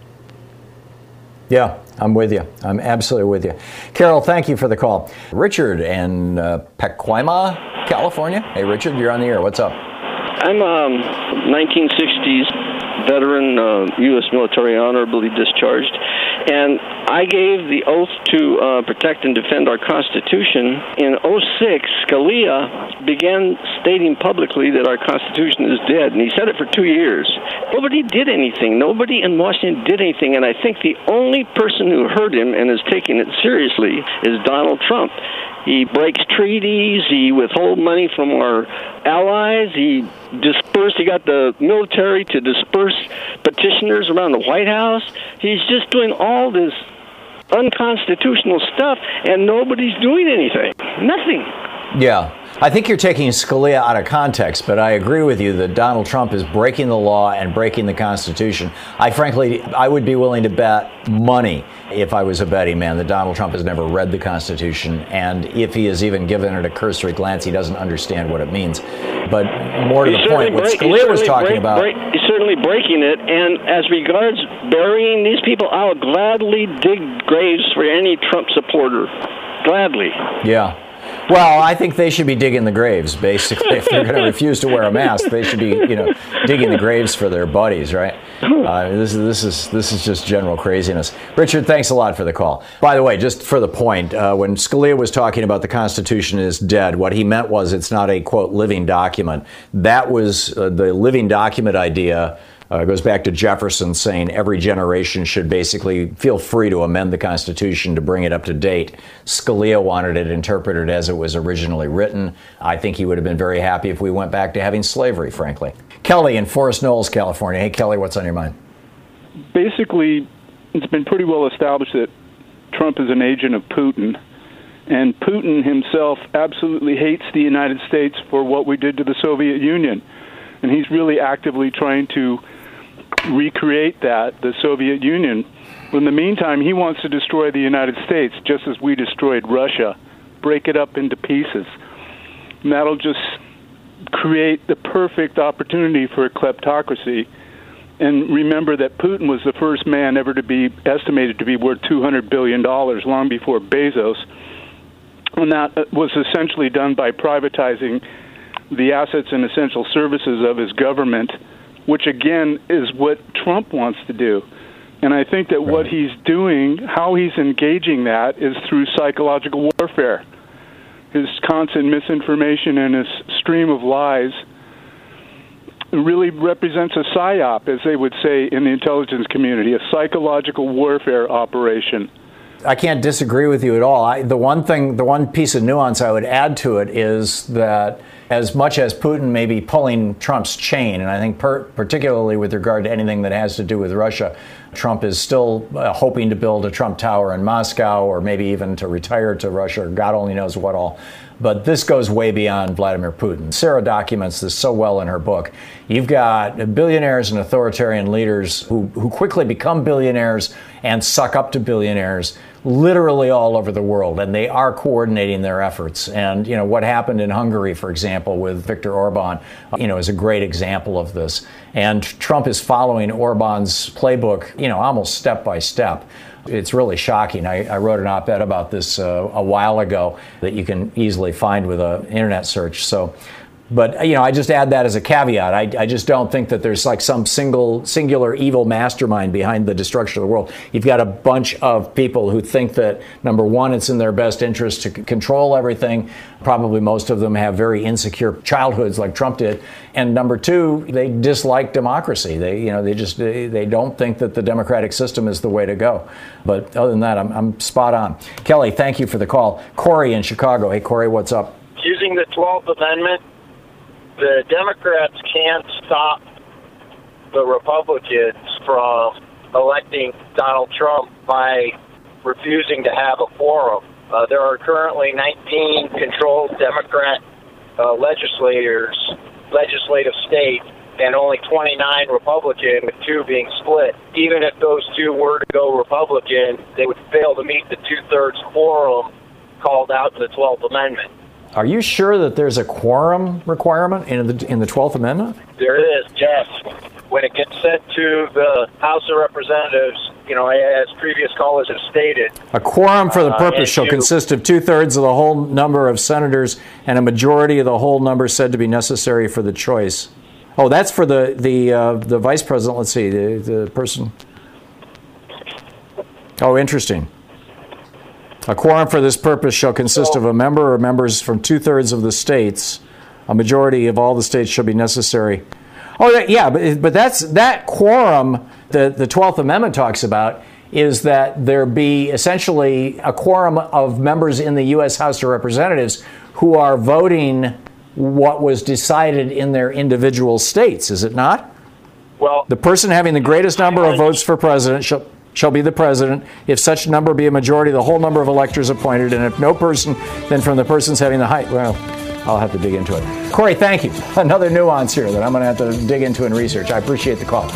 Yeah, I'm with you. I'm absolutely with you. Carol, thank you for the call. Richard in uh, Pacoima, California. Hey, Richard, you're on the air. What's up? I'm a um, nineteen sixties veteran, uh, U S military honorably discharged, and I gave the oath to uh, protect and defend our Constitution. In oh six, Scalia began stating publicly that our Constitution is dead, and he said it for two years. Nobody did anything. Nobody in Washington did anything, and I think the only person who heard him and is taking it seriously is Donald Trump. He breaks treaties. He withholds money from our allies. He dispersed. He got the military to disperse petitioners around the White House. He's just doing all this unconstitutional stuff, and nobody's doing anything. Nothing. Yeah. I think you're taking Scalia out of context, but I agree with you that Donald Trump is breaking the law and breaking the Constitution. I frankly, I would be willing to bet money, if I was a betting man, that Donald Trump has never read the Constitution, and if he has even given it a cursory glance, he doesn't understand what it means. But more to he's the point, what break, Scalia was talking break, about... Break, he's certainly breaking it, and as regards burying these people, I'll gladly dig graves for any Trump supporter. Gladly. Yeah. Well, I think they should be digging the graves, basically. If they're going to refuse to wear a mask, they should be, you know, digging the graves for their buddies, right? Uh, this, this is this is just general craziness. Richard, thanks a lot for the call. By the way, just for the point, uh, when Scalia was talking about the Constitution is dead, what he meant was it's not a, quote, living document. That was uh, the living document idea. Uh, goes back to Jefferson saying every generation should basically feel free to amend the Constitution to bring it up to date. Scalia wanted it interpreted as it was originally written. I think he would have been very happy if we went back to having slavery, frankly. Kelly in Forest Knolls, California. Hey, Kelly, what's on your mind? Basically, it's been pretty well established that Trump is an agent of Putin, and Putin himself absolutely hates the United States for what we did to the Soviet Union. And he's really actively trying to recreate that, the Soviet Union. In the meantime, he wants to destroy the United States just as we destroyed Russia, break it up into pieces. And that'll just create the perfect opportunity for a kleptocracy. And remember that Putin was the first man ever to be estimated to be worth two hundred billion dollars, long before Bezos. And that was essentially done by privatizing the assets and essential services of his government, which, again, is what Trump wants to do. And I think that right. what he's doing, how he's engaging that, is through psychological warfare. His constant misinformation and his stream of lies really represents a psyop, as they would say in the intelligence community, a psychological warfare operation. I can't disagree with you at all. I, the one thing, the one piece of nuance I would add to it is that as much as Putin may be pulling Trump's chain, and I think per, particularly with regard to anything that has to do with Russia, Trump is still uh, hoping to build a Trump Tower in Moscow, or maybe even to retire to Russia, or God only knows what all. But this goes way beyond Vladimir Putin. Sarah documents this so well in her book. You've got billionaires and authoritarian leaders who, who quickly become billionaires and suck up to billionaires literally all over the world, and they are coordinating their efforts. And, you know, what happened in Hungary, for example, with Viktor Orban, you know, is a great example of this. And Trump is following Orban's playbook, you know, almost step by step. It's really shocking. I, I wrote an op-ed about this uh, a while ago that you can easily find with an internet search. So, but, you know, I just add that as a caveat. I, I just don't think that there's like some single, singular evil mastermind behind the destruction of the world. You've got a bunch of people who think that, number one, it's in their best interest to c- control everything. Probably most of them have very insecure childhoods like Trump did. And number two, they dislike democracy. They, you know, they just, they, they don't think that the democratic system is the way to go. But other than that, I'm, I'm spot on. Kelly, thank you for the call. Corey in Chicago. Hey, Corey, what's up? Using the twelfth Amendment, the Democrats can't stop the Republicans from electing Donald Trump by refusing to have a quorum. Uh, there are currently nineteen controlled Democrat uh, legislators, legislative states, and only twenty-nine Republican, with two being split. Even if those two were to go Republican, they would fail to meet the two-thirds quorum called out in the twelfth Amendment. Are you sure that there's a quorum requirement in the in the twelfth Amendment? There is, yes. When it gets sent to the House of Representatives, you know, as previous callers have stated, a quorum for the purpose uh, shall you, consist of two-thirds of the whole number of senators and a majority of the whole number said to be necessary for the choice. Oh, that's for the the uh, the vice president. Let's see, the, the person. Oh, interesting. A quorum for this purpose shall consist of a member or members from two-thirds of the states. A majority of all the states shall be necessary. Oh, that, yeah, but, but that's that quorum that the twelfth Amendment talks about is that there be essentially a quorum of members in the U S House of Representatives who are voting what was decided in their individual states, is it not? Well, the person having the greatest number of votes for president shall... shall be the president, if such number be a majority of the whole number of electors appointed, and if no person, then from the persons having the height. Well, I'll have to dig into it. Corey, thank you. Another nuance here that I'm going to have to dig into and research. I appreciate the call.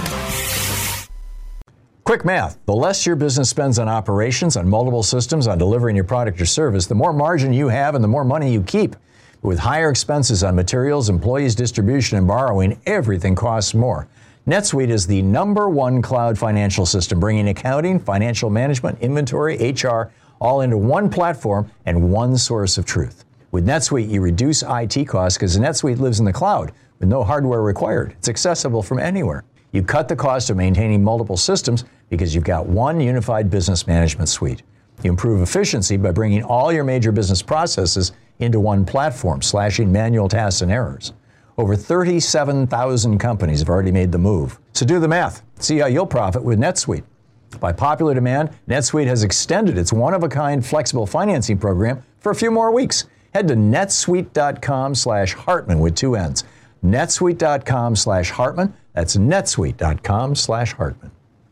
Quick math. The less your business spends on operations, on multiple systems, on delivering your product or service, the more margin you have and the more money you keep. But with higher expenses on materials, employees, distribution, and borrowing, everything costs more. NetSuite is the number one cloud financial system, bringing accounting, financial management, inventory, H R, all into one platform and one source of truth. With NetSuite, you reduce I T costs because NetSuite lives in the cloud with no hardware required. It's accessible from anywhere. You cut the cost of maintaining multiple systems because you've got one unified business management suite. You improve efficiency by bringing all your major business processes into one platform, slashing manual tasks and errors. Over thirty-seven thousand companies have already made the move. So do the math. See how you'll profit with NetSuite. By popular demand, NetSuite has extended its one-of-a-kind flexible financing program for a few more weeks. Head to netsuite.com slash Hartman with two N's. netsuite.com slash Hartman. That's netsuite.com slash Hartman.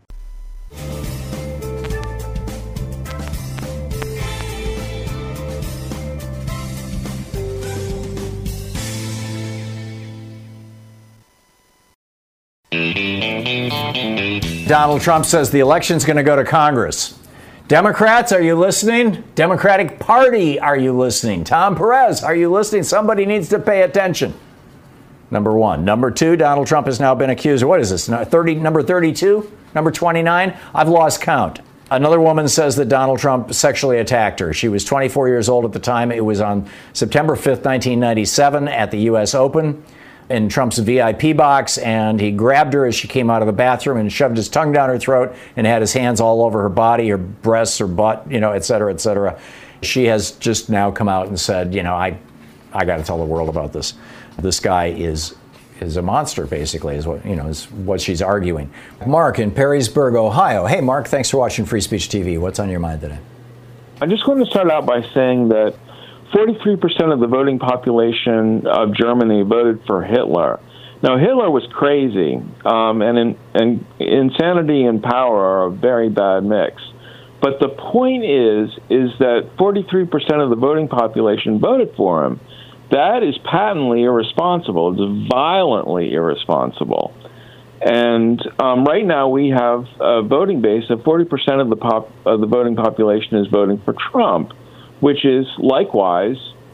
Donald Trump says the election's going to go to Congress. Democrats, are you listening? Democratic Party, are you listening? Tom Perez, are you listening? Somebody needs to pay attention. Number one. Number two, Donald Trump has now been accused of, what is this, thirty, number thirty-two? Number twenty-nine? I've lost count. Another woman says that Donald Trump sexually attacked her. She was twenty-four years old at the time. It was on September fifth, nineteen ninety-seven at the U S Open in Trump's V I P box, and he grabbed her as she came out of the bathroom and shoved his tongue down her throat and had his hands all over her body, her breasts, her butt, you know, et cetera, et cetera. She has just now come out and said, you know, I, I got to tell the world about this. This guy is is a monster, basically, is what, you know, is what she's arguing. Mark in Perrysburg, Ohio. Hey, Mark, thanks for watching Free Speech T V. What's on your mind today? I just want to start out by saying that forty-three percent of the voting population of Germany voted for Hitler. Now, Hitler was crazy, um, and, in, and insanity and power are a very bad mix. But the point is, is that forty-three percent of the voting population voted for him. That is patently irresponsible. It's violently irresponsible. And um, right now we have a voting base of forty percent of the pop of the voting population is voting for Trump, which is likewise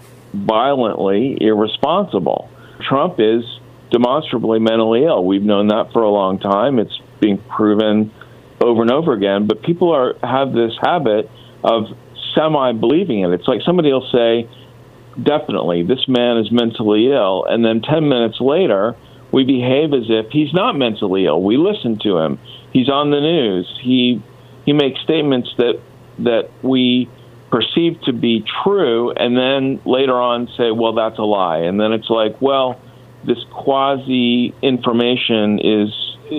violently irresponsible. Trump is demonstrably mentally ill. We've known that for a long time. It's being proven over and over again. But people are have this habit of semi-believing it. It's like somebody will say, definitely, this man is mentally ill, and then ten minutes later, we behave as if he's not mentally ill. We listen to him. He's on the news. He he makes statements that that we perceive to be true, and then later on say, well, that's a lie. And then it's like, well, this quasi information is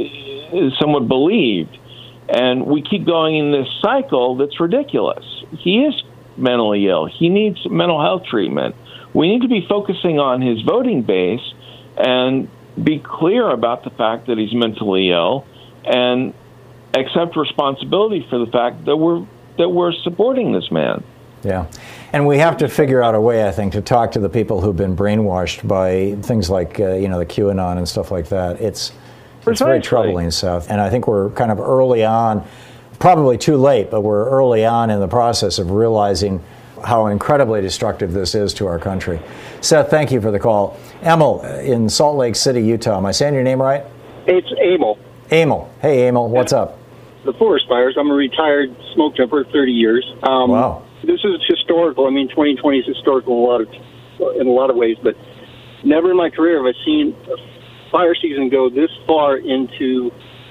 is somewhat believed, and we keep going in this cycle that's ridiculous. He is mentally ill. He needs mental health treatment. We need to be focusing on his voting base and be clear about the fact that he's mentally ill and accept responsibility for the fact that we're that we're supporting this man. Yeah. And we have to figure out a way, I think, to talk to the people who've been brainwashed by things like, uh, you know, the QAnon and stuff like that. It's, it's very troubling, Seth. And I think we're kind of early on, probably too late, but we're early on in the process of realizing how incredibly destructive this is to our country. Seth, thank you for the call. Emil in Salt Lake City, Utah. Am I saying your name right? It's Emil. Emil. Hey, Emil. What's up? The forest fires. I'm a retired smoke jumper, thirty years. Um, wow. This is historical. I mean, twenty twenty is historical in a lot of in a lot of ways, but never in my career have I seen a fire season go this far into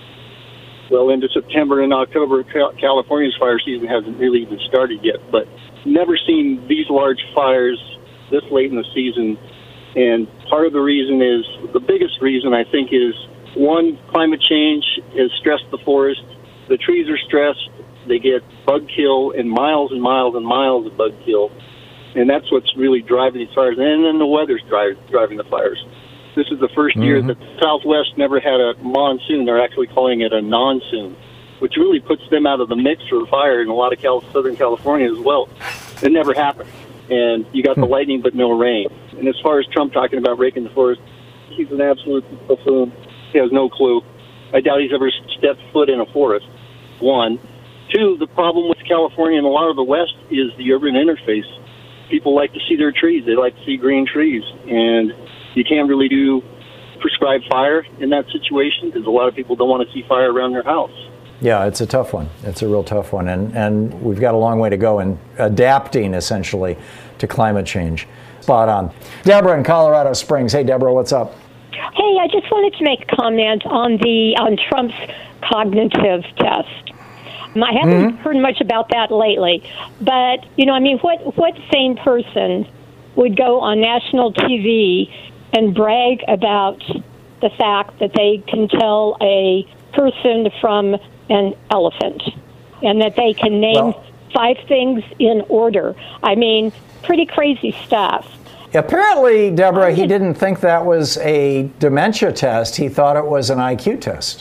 well into September and October. California's fire season hasn't really even started yet, but never seen these large fires this late in the season. And part of the reason is, the biggest reason I think is, one, climate change has stressed the forest. The trees are stressed. They get bug kill and miles and miles and miles of bug kill. And that's what's really driving these fires. And then the weather's drive, driving the fires. This is the first mm-hmm. year that the Southwest never had a monsoon. They're actually calling it a non-soon, which really puts them out of the mix for the fire in a lot of Cal- Southern California as well. It never happened. And you got the lightning but no rain. And as far as Trump talking about raking the forest, he's an absolute buffoon. He has no clue. I doubt he's ever stepped foot in a forest, one. Two, the problem with California and a lot of the West is the urban interface. People like to see their trees. They like to see green trees. And you can't really do prescribed fire in that situation because a lot of people don't want to see fire around their house. Yeah, it's a tough one. It's a real tough one. And, and we've got a long way to go in adapting, essentially, to climate change. Spot on. Deborah in Colorado Springs. Hey, Deborah, what's up? Hey, I just wanted to make a comment on the on Trump's cognitive test. I haven't mm-hmm. heard much about that lately. But, you know, I mean, what, what sane person would go on national T V and brag about the fact that they can tell a person from an elephant and that they can name well, five things in order? I mean, pretty crazy stuff. Apparently, Deborah, he didn't think that was a dementia test. He thought it was an I Q test.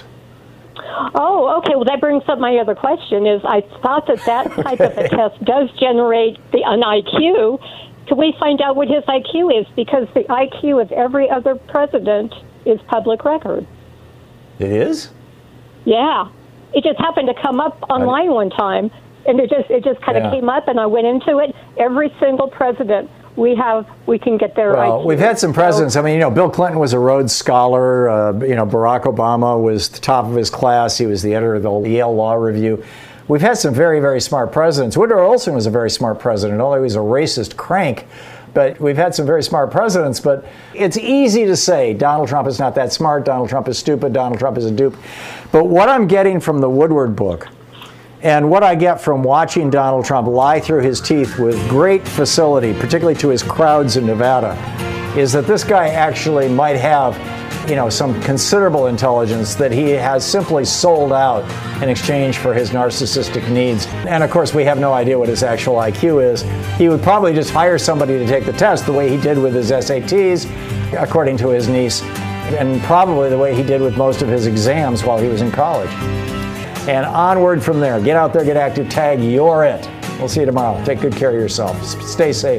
Oh, okay. Well, that brings up my other question. Is I thought that that type of a test does generate the an I Q. Can we find out what his I Q is? Because the I Q of every other president is public record. It is? Yeah. It just happened to come up online one time, and it just it just kind of yeah. came up, and I went into it. Every single president we have, we can get their Well, I Q. we've had some presidents. I mean, you know, Bill Clinton was a Rhodes Scholar. Uh, you know, Barack Obama was the top of his class. He was the editor of the Yale Law Review. We've had some very, very smart presidents. Woodrow Wilson was a very smart president, although he was a racist crank. But we've had some very smart presidents. But it's easy to say Donald Trump is not that smart. Donald Trump is stupid. Donald Trump is a dupe. But what I'm getting from the Woodward book, and what I get from watching Donald Trump lie through his teeth with great facility, particularly to his crowds in Nevada, is that this guy actually might have, you know, some considerable intelligence that he has simply sold out in exchange for his narcissistic needs. And of course, we have no idea what his actual I Q is. He would probably just hire somebody to take the test the way he did with his S A Ts, according to his niece, and probably the way he did with most of his exams while he was in college. And onward from there. Get out there, get active, tag, you're it. We'll see you tomorrow. Take good care of yourself. Stay safe.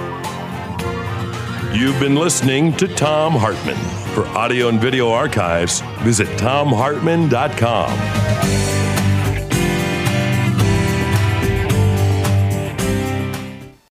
You've been listening to Thom Hartmann. For audio and video archives, visit thom hartmann dot com.